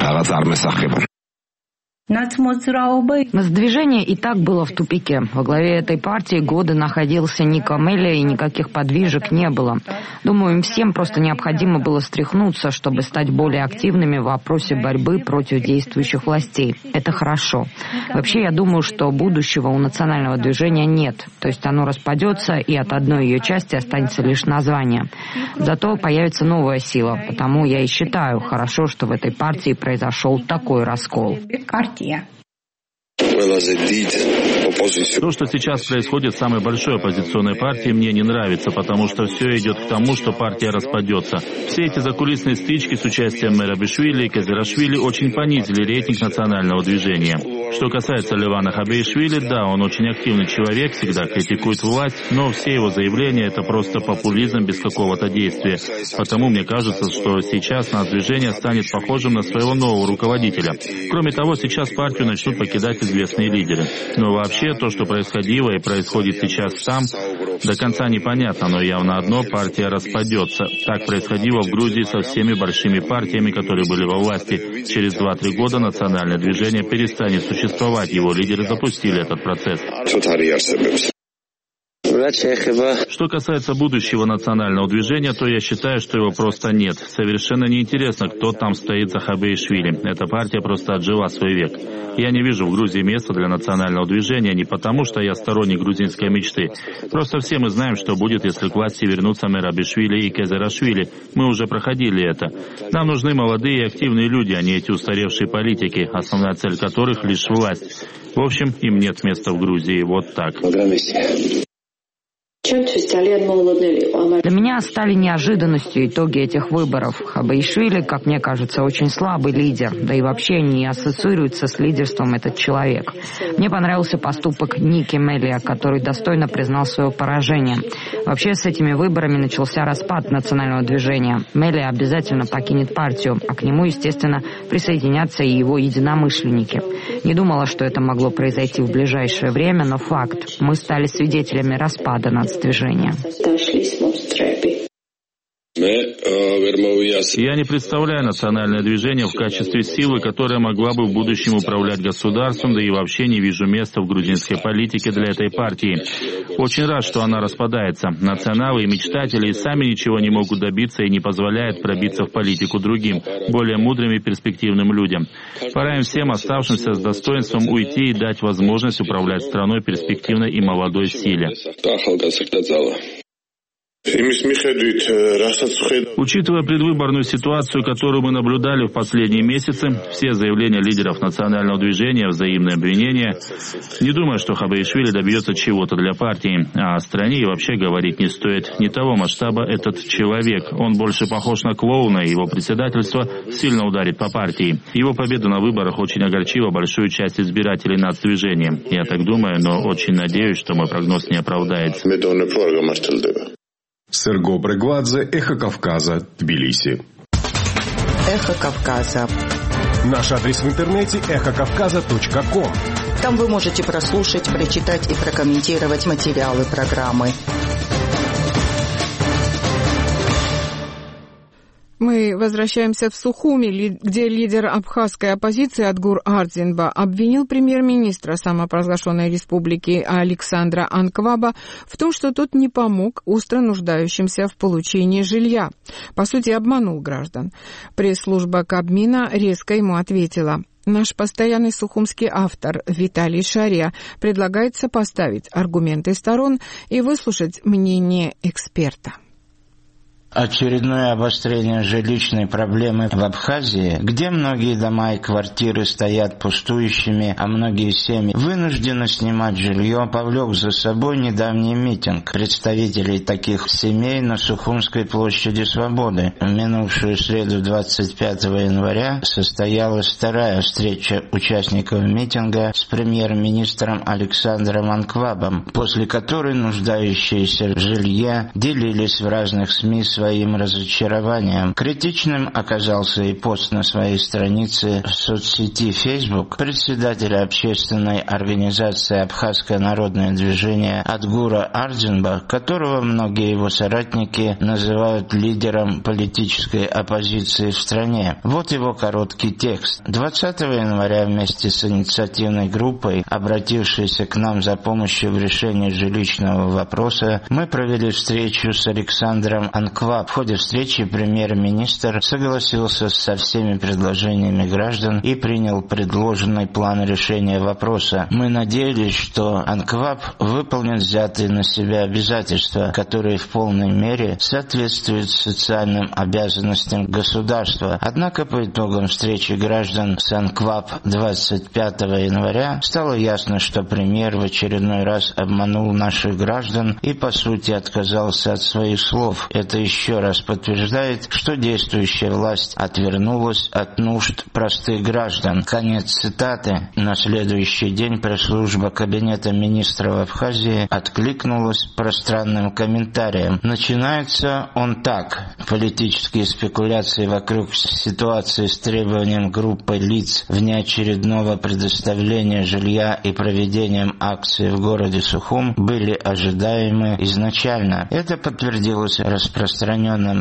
Нацдвижение и так было в тупике. Во главе этой партии годы находился Ника Мелия, и никаких подвижек не было. Думаю, им всем просто необходимо было встряхнуться, чтобы стать более активными в вопросе борьбы против действующих властей. Это хорошо. Вообще, я думаю, что будущего у национального движения нет. То есть оно распадется, и от одной ее части останется лишь название. Зато появится новая сила. Потому я и считаю хорошо, что в этой партии произошел такой раскол. То, что сейчас происходит в самой большой оппозиционной партии, мне не нравится, потому что все идет к тому, что партия распадется. Все эти закулисные стычки с участием Мерабишвили и Казирашвили очень понизили рейтинг национального движения. Что касается Левана Хабеишвили, да, он очень активный человек, всегда критикует власть, но все его заявления — это просто популизм без какого-то действия. Потому мне кажется, что сейчас нацдвижение станет похожим на своего нового руководителя. Кроме того, сейчас партию начнут покидать известные лидеры. Но вообще, то, что происходило и происходит сейчас там, до конца непонятно, но явно одно — партия распадется. Так происходило в Грузии со всеми большими партиями, которые были во власти. Через 2-3 года национальное движение перестанет существовать, его лидеры запустили этот процесс. Что касается будущего национального движения, то я считаю, что его просто нет. Совершенно неинтересно, кто там стоит за Хабеишвили. Эта партия просто отжила свой век. Я не вижу в Грузии места для национального движения не потому, что я сторонник грузинской мечты. Просто все мы знаем, что будет, если к власти вернутся Мерабишвили и Казирашвили. Мы уже проходили это. Нам нужны молодые и активные люди, а не эти устаревшие политики, основная цель которых лишь власть. В общем, им нет места в Грузии. Вот так. Для меня стали неожиданностью итоги этих выборов. Хабаишвили, как мне кажется, очень слабый лидер, да и вообще не ассоциируется с лидерством этот человек. Мне понравился поступок Ники Мелия, который достойно признал свое поражение. Вообще с этими выборами начался распад национального движения. Мелия обязательно покинет партию, а к нему, естественно, присоединятся и его единомышленники. Не думала, что это могло произойти в ближайшее время, но факт. Мы стали свидетелями распада нацдвижения. Я не представляю национальное движение в качестве силы, которая могла бы в будущем управлять государством, да и вообще не вижу места в грузинской политике для этой партии. Очень рад, что она распадается. Националы и мечтатели сами ничего не могут добиться и не позволяют пробиться в политику другим, более мудрым и перспективным людям. Пора им всем оставшимся с достоинством уйти и дать возможность управлять страной перспективной и молодой силе. Учитывая предвыборную ситуацию, которую мы наблюдали в последние месяцы, все заявления лидеров национального движения, взаимные обвинения, не думаю, что Хабаишвили добьется чего-то для партии, а о стране и вообще говорить не стоит. Не того масштаба этот человек. Он больше похож на клоуна, и его председательство сильно ударит по партии. Его победа на выборах очень огорчила большую часть избирателей нацдвижения. Я так думаю, но очень надеюсь, что мой прогноз не оправдается. Серго Брегвадзе, Эхо Кавказа, Тбилиси. Эхо Кавказа. Наш адрес в интернете эхокавказа.ком. Там вы можете прослушать, прочитать и прокомментировать материалы программы. Мы возвращаемся в Сухуми, где лидер абхазской оппозиции Адгур Ардзинба обвинил премьер-министра самопровозглашенной республики Александра Анкваба в том, что тот не помог остро нуждающимся в получении жилья. По сути, обманул граждан. Пресс-служба Кабмина резко ему ответила. Наш постоянный сухумский автор Виталий Шария предлагает сопоставить аргументы сторон и выслушать мнение эксперта. Очередное обострение жилищной проблемы в Абхазии, где многие дома и квартиры стоят пустующими, а многие семьи вынуждены снимать жилье, повлек за собой недавний митинг представителей таких семей на Сухумской площади Свободы. В минувшую среду 25 января состоялась вторая встреча участников митинга с премьер-министром Александром Анквабом, после которой нуждающиеся в жилье делились в разных СМИ своим разочарованием. Критичным оказался и пост на своей странице в соцсети Facebook председателя общественной организации «Абхазское народное движение» Адгура Ардзинба, которого многие его соратники называют лидером политической оппозиции в стране. Вот его короткий текст. 20 января вместе с инициативной группой, обратившейся к нам за помощью в решении жилищного вопроса, мы провели встречу с Александром Анквабом. В ходе встречи премьер-министр согласился со всеми предложениями граждан и принял предложенный план решения вопроса. Мы надеялись, что Анкваб выполнит взятые на себя обязательства, которые в полной мере соответствуют социальным обязанностям государства. Однако по итогам встречи граждан с Анкваб 25 января стало ясно, что премьер в очередной раз обманул наших граждан и по сути отказался от своих слов. Это еще раз подтверждает, что действующая власть отвернулась от нужд простых граждан. Конец цитаты. На следующий день пресс-служба Кабинета министров Абхазии откликнулась пространным комментарием. Начинается он так. Политические спекуляции вокруг ситуации с требованием группы лиц внеочередного предоставления жилья и проведением акции в городе Сухум были ожидаемы изначально. Это подтвердилось распространением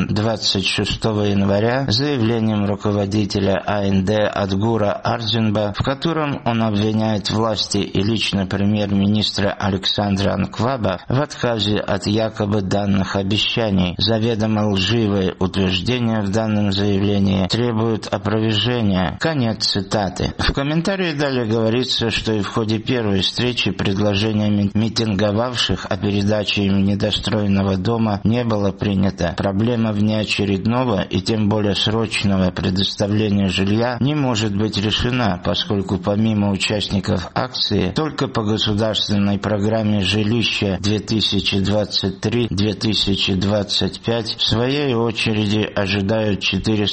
26 января заявлением руководителя АНД Адгура Ардзинба, в котором он обвиняет власти и лично премьер-министра Александра Анкваба в отказе от якобы данных обещаний. Заведомо лживые утверждения в данном заявлении требуют опровержения. Конец цитаты. В комментарии далее говорится, что и в ходе первой встречи предложения митинговавших о передаче им недостроенного дома не было принято. проблема внеочередного и тем более срочного предоставления жилья не может быть решена, поскольку помимо участников акции, только по государственной программе жилища 2023-2025 в своей очереди ожидают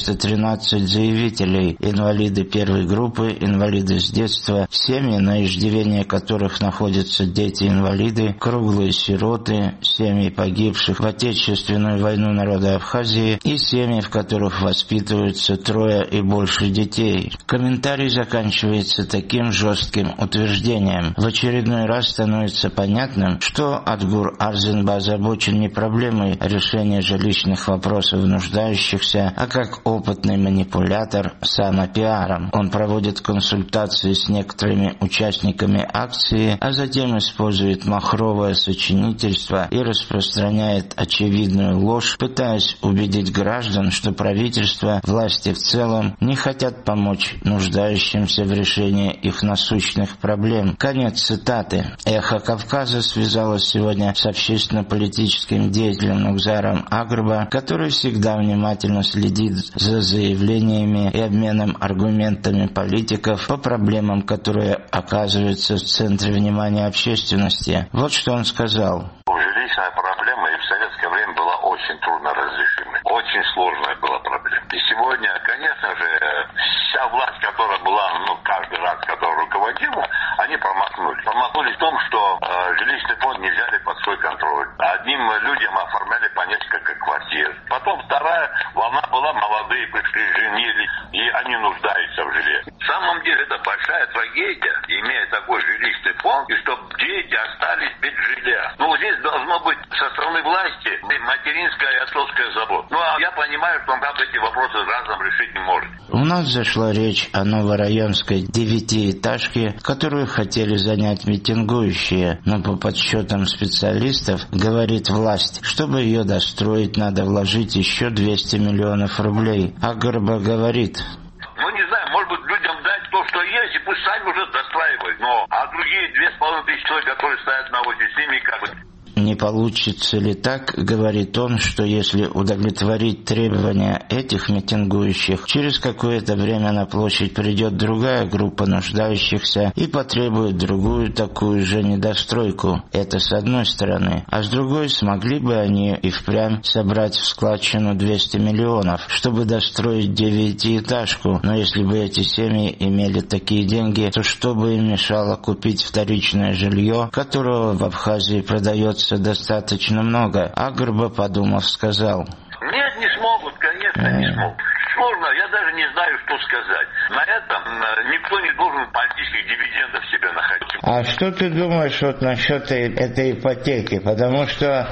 413 заявителей, инвалиды первой группы, инвалиды с детства, семьи, на иждивении которых находятся дети-инвалиды, круглые сироты, семьи погибших в Отечественную войну народа Абхазии и семьи, в которых воспитываются 3 и больше детей. Комментарий заканчивается таким жестким утверждением. В очередной раз становится понятным, что Адгур Арзенба озабочен не проблемой решения жилищных вопросов нуждающихся, а как опытный манипулятор самопиаром. Он проводит консультации с некоторыми участниками акции, а затем использует махровое сочинительство и распространяет очевидную ложь, пытаясь убедить граждан, что правительство, власти в целом не хотят помочь нуждающимся в решении их насущных проблем. Конец цитаты. «Эхо Кавказа» связалось сегодня с общественно-политическим деятелем Нугзаром Агрба, который всегда внимательно следит за заявлениями и обменом аргументами политиков по проблемам, которые оказываются в центре внимания общественности. Вот что он сказал. Жилищная проблема и в советское время была очень трудно разрешимой. Очень сложная была проблема. И сегодня, конечно же, вся власть, которая была, каждый раз, которая руководила, они промахнулись. Промахнулись в том, что жилищный фонд не взяли под свой контроль. Одним людям оформляли по несколько квартир. Потом вторая волна была, молодые пришли, женились, и они нуждаются в жилье. На самом деле это большая трагедия, имея такой жилищный фонд, и чтобы дети остались без жилья. Здесь должно быть со стороны власти материнская и отцовская забота. А я понимаю, что он эти вопросы разом решить не может. У нас зашла речь о новорайонской 9-этажке, которую хотели занять митингующие, но по подсчетам специалистов, говорит власть, чтобы ее достроить, надо вложить еще 200 миллионов рублей. Агрба говорит... не знаю, может быть, людям дать то, что есть, и пусть сами уже достраивают. А другие 2500 человек, которые стоят на улице, с ними как бы... Не получится ли так, говорит он, что если удовлетворить требования этих митингующих, через какое-то время на площадь придет другая группа нуждающихся и потребует другую такую же недостройку. Это с одной стороны. А с другой, смогли бы они и впрямь собрать в складчину 200 миллионов, чтобы достроить 9-этажку. Но если бы эти семьи имели такие деньги, то что бы им мешало купить вторичное жилье, которого в Абхазии продается достаточно много? Агрба, подумав, сказал. Нет, не смогут, конечно, не смогут. Сложно, я даже не знаю, что сказать. На этом никто не должен политических дивидендов себе находить. А что ты думаешь насчет этой ипотеки? Потому что...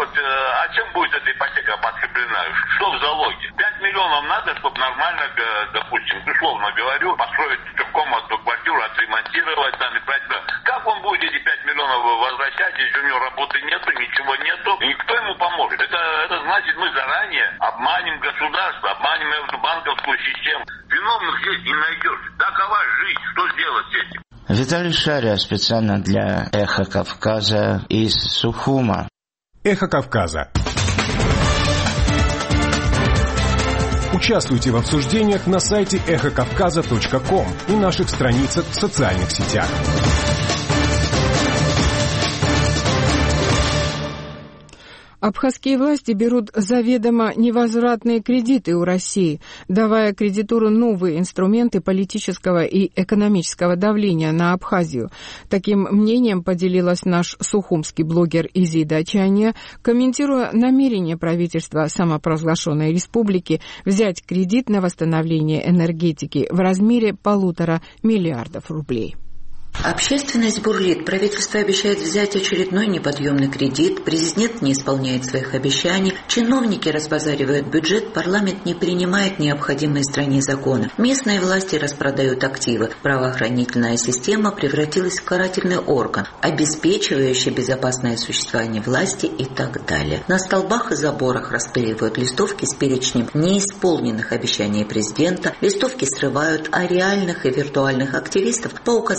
А чем будет эта ипотека подкреплена? Что в залоге? 5 миллионов надо, чтобы нормально, допустим, условно говорю, построить трехкомнатную квартиру, отремонтировать там и правильно. Как он будет эти 5 миллионов возвращать, если у него работы нету, ничего нету, и никто ему поможет? Это значит, мы заранее обманем государство, обманем эту банковскую систему. Виновных здесь не найдешь. Такова жизнь. Что сделать с этим? Виталий Шария специально для «Эхо Кавказа» из Сухума. «Эхо Кавказа». Участвуйте в обсуждениях на сайте эхокавказа.ком и наших страницах в социальных сетях. Абхазские власти берут заведомо невозвратные кредиты у России, давая кредитору новые инструменты политического и экономического давления на Абхазию. Таким мнением поделилась наш сухумский блогер Изида Чания, комментируя намерение правительства самопровозглашенной республики взять кредит на восстановление энергетики в размере 1,5 миллиарда рублей. Общественность бурлит. Правительство обещает взять очередной неподъемный кредит, президент не исполняет своих обещаний, чиновники разбазаривают бюджет, парламент не принимает необходимые стране законы, местные власти распродают активы, правоохранительная система превратилась в карательный орган, обеспечивающий безопасное существование власти и так далее. На столбах и заборах распыливают листовки с перечнем неисполненных обещаний президента, листовки срывают, а реальных и виртуальных активистов по указанию сверху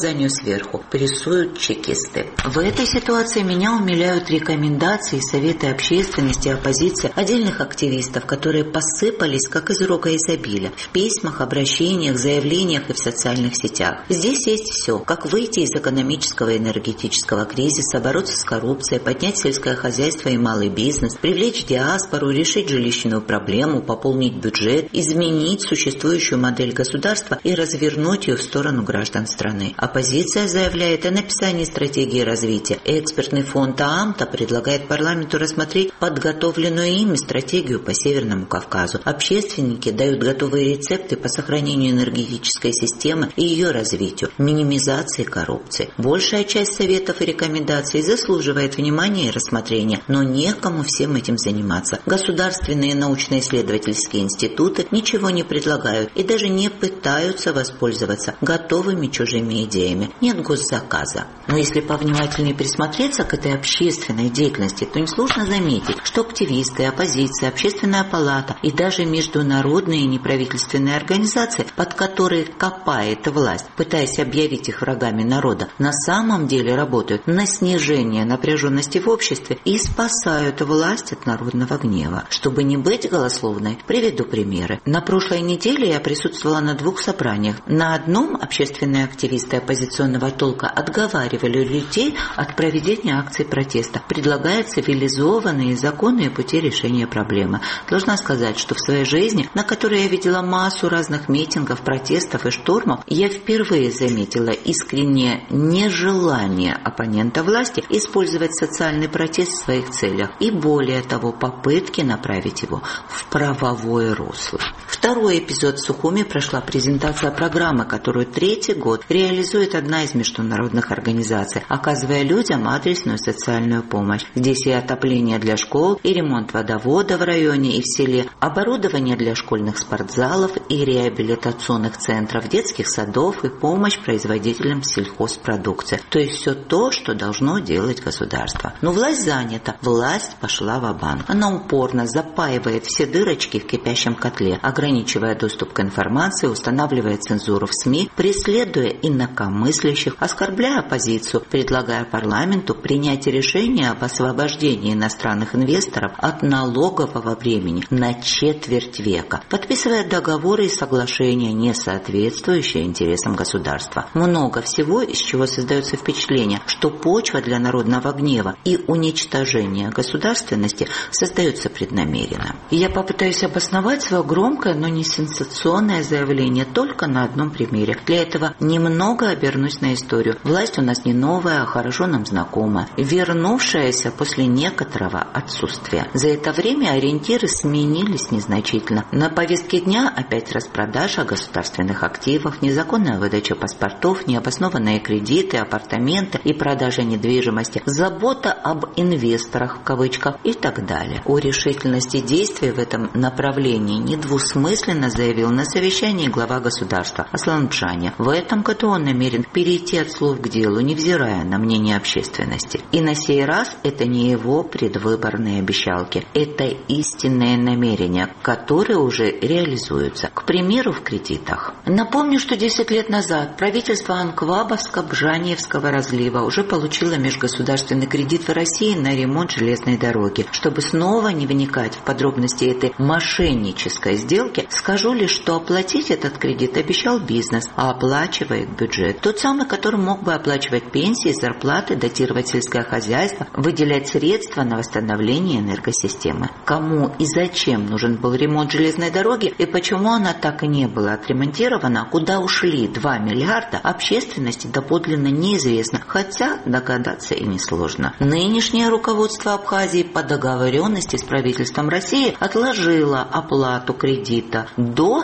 сверху прессуют чекисты. В этой ситуации меня умиляют рекомендации и советы общественности и оппозиции отдельных активистов, которые посыпались как из рога изобилия в письмах, обращениях, заявлениях и в социальных сетях. Здесь есть все. Как выйти из экономического и энергетического кризиса, бороться с коррупцией, поднять сельское хозяйство и малый бизнес, привлечь диаспору, решить жилищную проблему, пополнить бюджет, изменить существующую модель государства и развернуть ее в сторону граждан страны. Оппозиция заявляет о написании стратегии развития. Экспертный фонд ААМТа предлагает парламенту рассмотреть подготовленную ими стратегию по Северному Кавказу. Общественники дают готовые рецепты по сохранению энергетической системы и ее развитию, минимизации коррупции. Большая часть советов и рекомендаций заслуживает внимания и рассмотрения, но некому всем этим заниматься. Государственные научно-исследовательские институты ничего не предлагают и даже не пытаются воспользоваться готовыми чужими идеями. Нет госзаказа. Но если повнимательнее присмотреться к этой общественной деятельности, то несложно заметить, что активисты, оппозиция, общественная палата и даже международные неправительственные организации, под которые копает власть, пытаясь объявить их врагами народа, на самом деле работают на снижение напряженности в обществе и спасают власть от народного гнева. Чтобы не быть голословной, приведу примеры. На прошлой неделе я присутствовала на 2 собраниях. На одном общественные активисты оппозиционного толка отговаривали людей от проведения акций протеста, предлагая цивилизованные законы и пути решения проблемы. Должна сказать, что в своей жизни, на которой я видела массу разных митингов, протестов и штурмов, я впервые заметила искреннее нежелание оппонента власти использовать социальный протест в своих целях и, более того, попытки направить его в правовое русло. Второй эпизод в Сухуми прошла презентация программы, которую 3-й год реализует одна из международных организаций, оказывая людям адресную социальную помощь. Здесь и отопление для школ, и ремонт водовода в районе и в селе, оборудование для школьных спортзалов и реабилитационных центров, детских садов и помощь производителям сельхозпродукции. То есть все то, что должно делать государство. Но власть занята, власть пошла ва-банк. Она упорно запаивает все дырочки в кипящем котле, ограничивая доступ к информации, устанавливая цензуру в СМИ, преследуя инакомыслящих, оскорбляя оппозицию, предлагая парламенту принять решение об освобождении иностранных инвесторов от налогового бремени на четверть века, подписывая договоры и соглашения, не соответствующие интересам государства. Много всего, из чего создается впечатление, что почва для народного гнева и уничтожения государственности создается преднамеренно. И я попытаюсь обосновать свое громкое, но не сенсационное заявление только на одном примере. Для этого немного обернусь на историю. Власть у нас не новая, а хорошо нам знакома, вернувшаяся после некоторого отсутствия. За это время ориентиры сменились незначительно. На повестке дня опять распродажа государственных активов, незаконная выдача паспортов, необоснованные кредиты, апартаменты и продажа недвижимости, забота об инвесторах в кавычках и так далее. О решительности действий в этом направлении недвусмысленно заявил на совещании глава государства Аслан Джани. В этом году он намерен перейти от слов к делу, невзирая на мнение общественности. И на сей раз это не его предвыборные обещалки, это истинные намерения, которые уже реализуются. К примеру, в кредитах. Напомню, что 10 лет назад правительство Анквабовско-Бжаниевского разлива уже получило межгосударственный кредит в России на ремонт железной дороги. Чтобы снова не вникать в подробности этой мошеннической сделки, скажу лишь, что оплатить этот кредит обещал бизнес, а оплачивает бюджет. Тот самый, который мог бы оплачивать пенсии, зарплаты, датировать сельское хозяйство, выделять средства на восстановление энергосистемы. Кому и зачем нужен был ремонт железной дороги и почему она так и не была отремонтирована, куда ушли 2 миллиарда, общественности доподлинно неизвестно, хотя догадаться и несложно. Нынешнее руководство Абхазии по договоренности с правительством России отложило оплату кредита до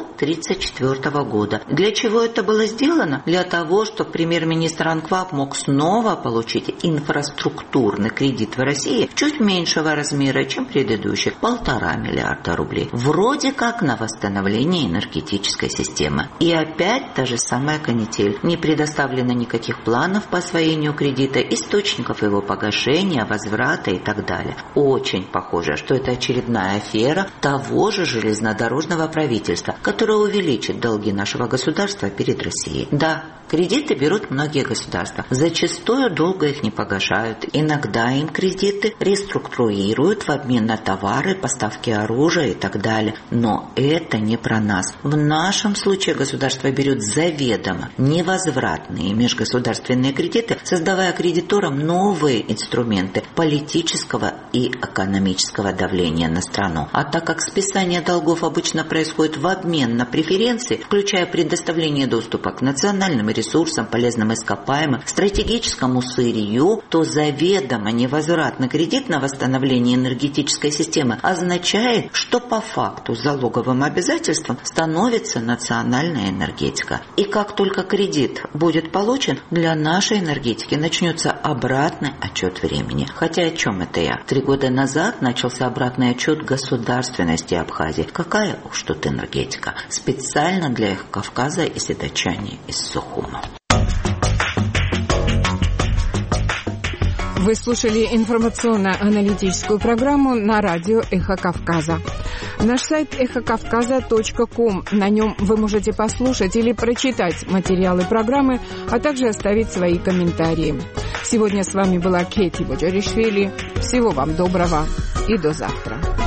1934 года. Для чего это было сделано? Для того, чтобы премьер-министр Анкваб мог снова получить инфраструктурный кредит в России чуть меньшего размера, чем предыдущий, 1,5 миллиарда рублей. Вроде как на восстановление энергетической системы. И опять та же самая канитель. Не предоставлено никаких планов по освоению кредита, источников его погашения, возврата и так далее. Очень похоже, что это очередная афера того же железнодорожного правительства, которое увеличит долги нашего государства перед Россией. Да, кредиты берут берут многие государства. Зачастую долго их не погашают. Иногда им кредиты реструктурируют в обмен на товары, поставки оружия и так далее. Но это не про нас. В нашем случае государство берет заведомо невозвратные межгосударственные кредиты, создавая кредиторам новые инструменты политического и экономического давления на страну. А так как списание долгов обычно происходит в обмен на преференции, включая предоставление доступа к национальным ресурсам, полезным ископаемым, стратегическому сырью, то заведомо невозвратный кредит на восстановление энергетической системы означает, что по факту залоговым обязательством становится национальная энергетика. И как только кредит будет получен, для нашей энергетики начнется обратный отчет времени. Хотя о чем это я? 3 года назад начался обратный отчет государственности Абхазии. Какая уж тут энергетика. Специально для Кавказа и седочане из Сухума. Вы слушали информационно-аналитическую программу на радио «Эхо Кавказа». Наш сайт эхокавказа.ком. На нем вы можете послушать или прочитать материалы программы, а также оставить свои комментарии. Сегодня с вами была Кети Боджаришвили. Всего вам доброго и до завтра.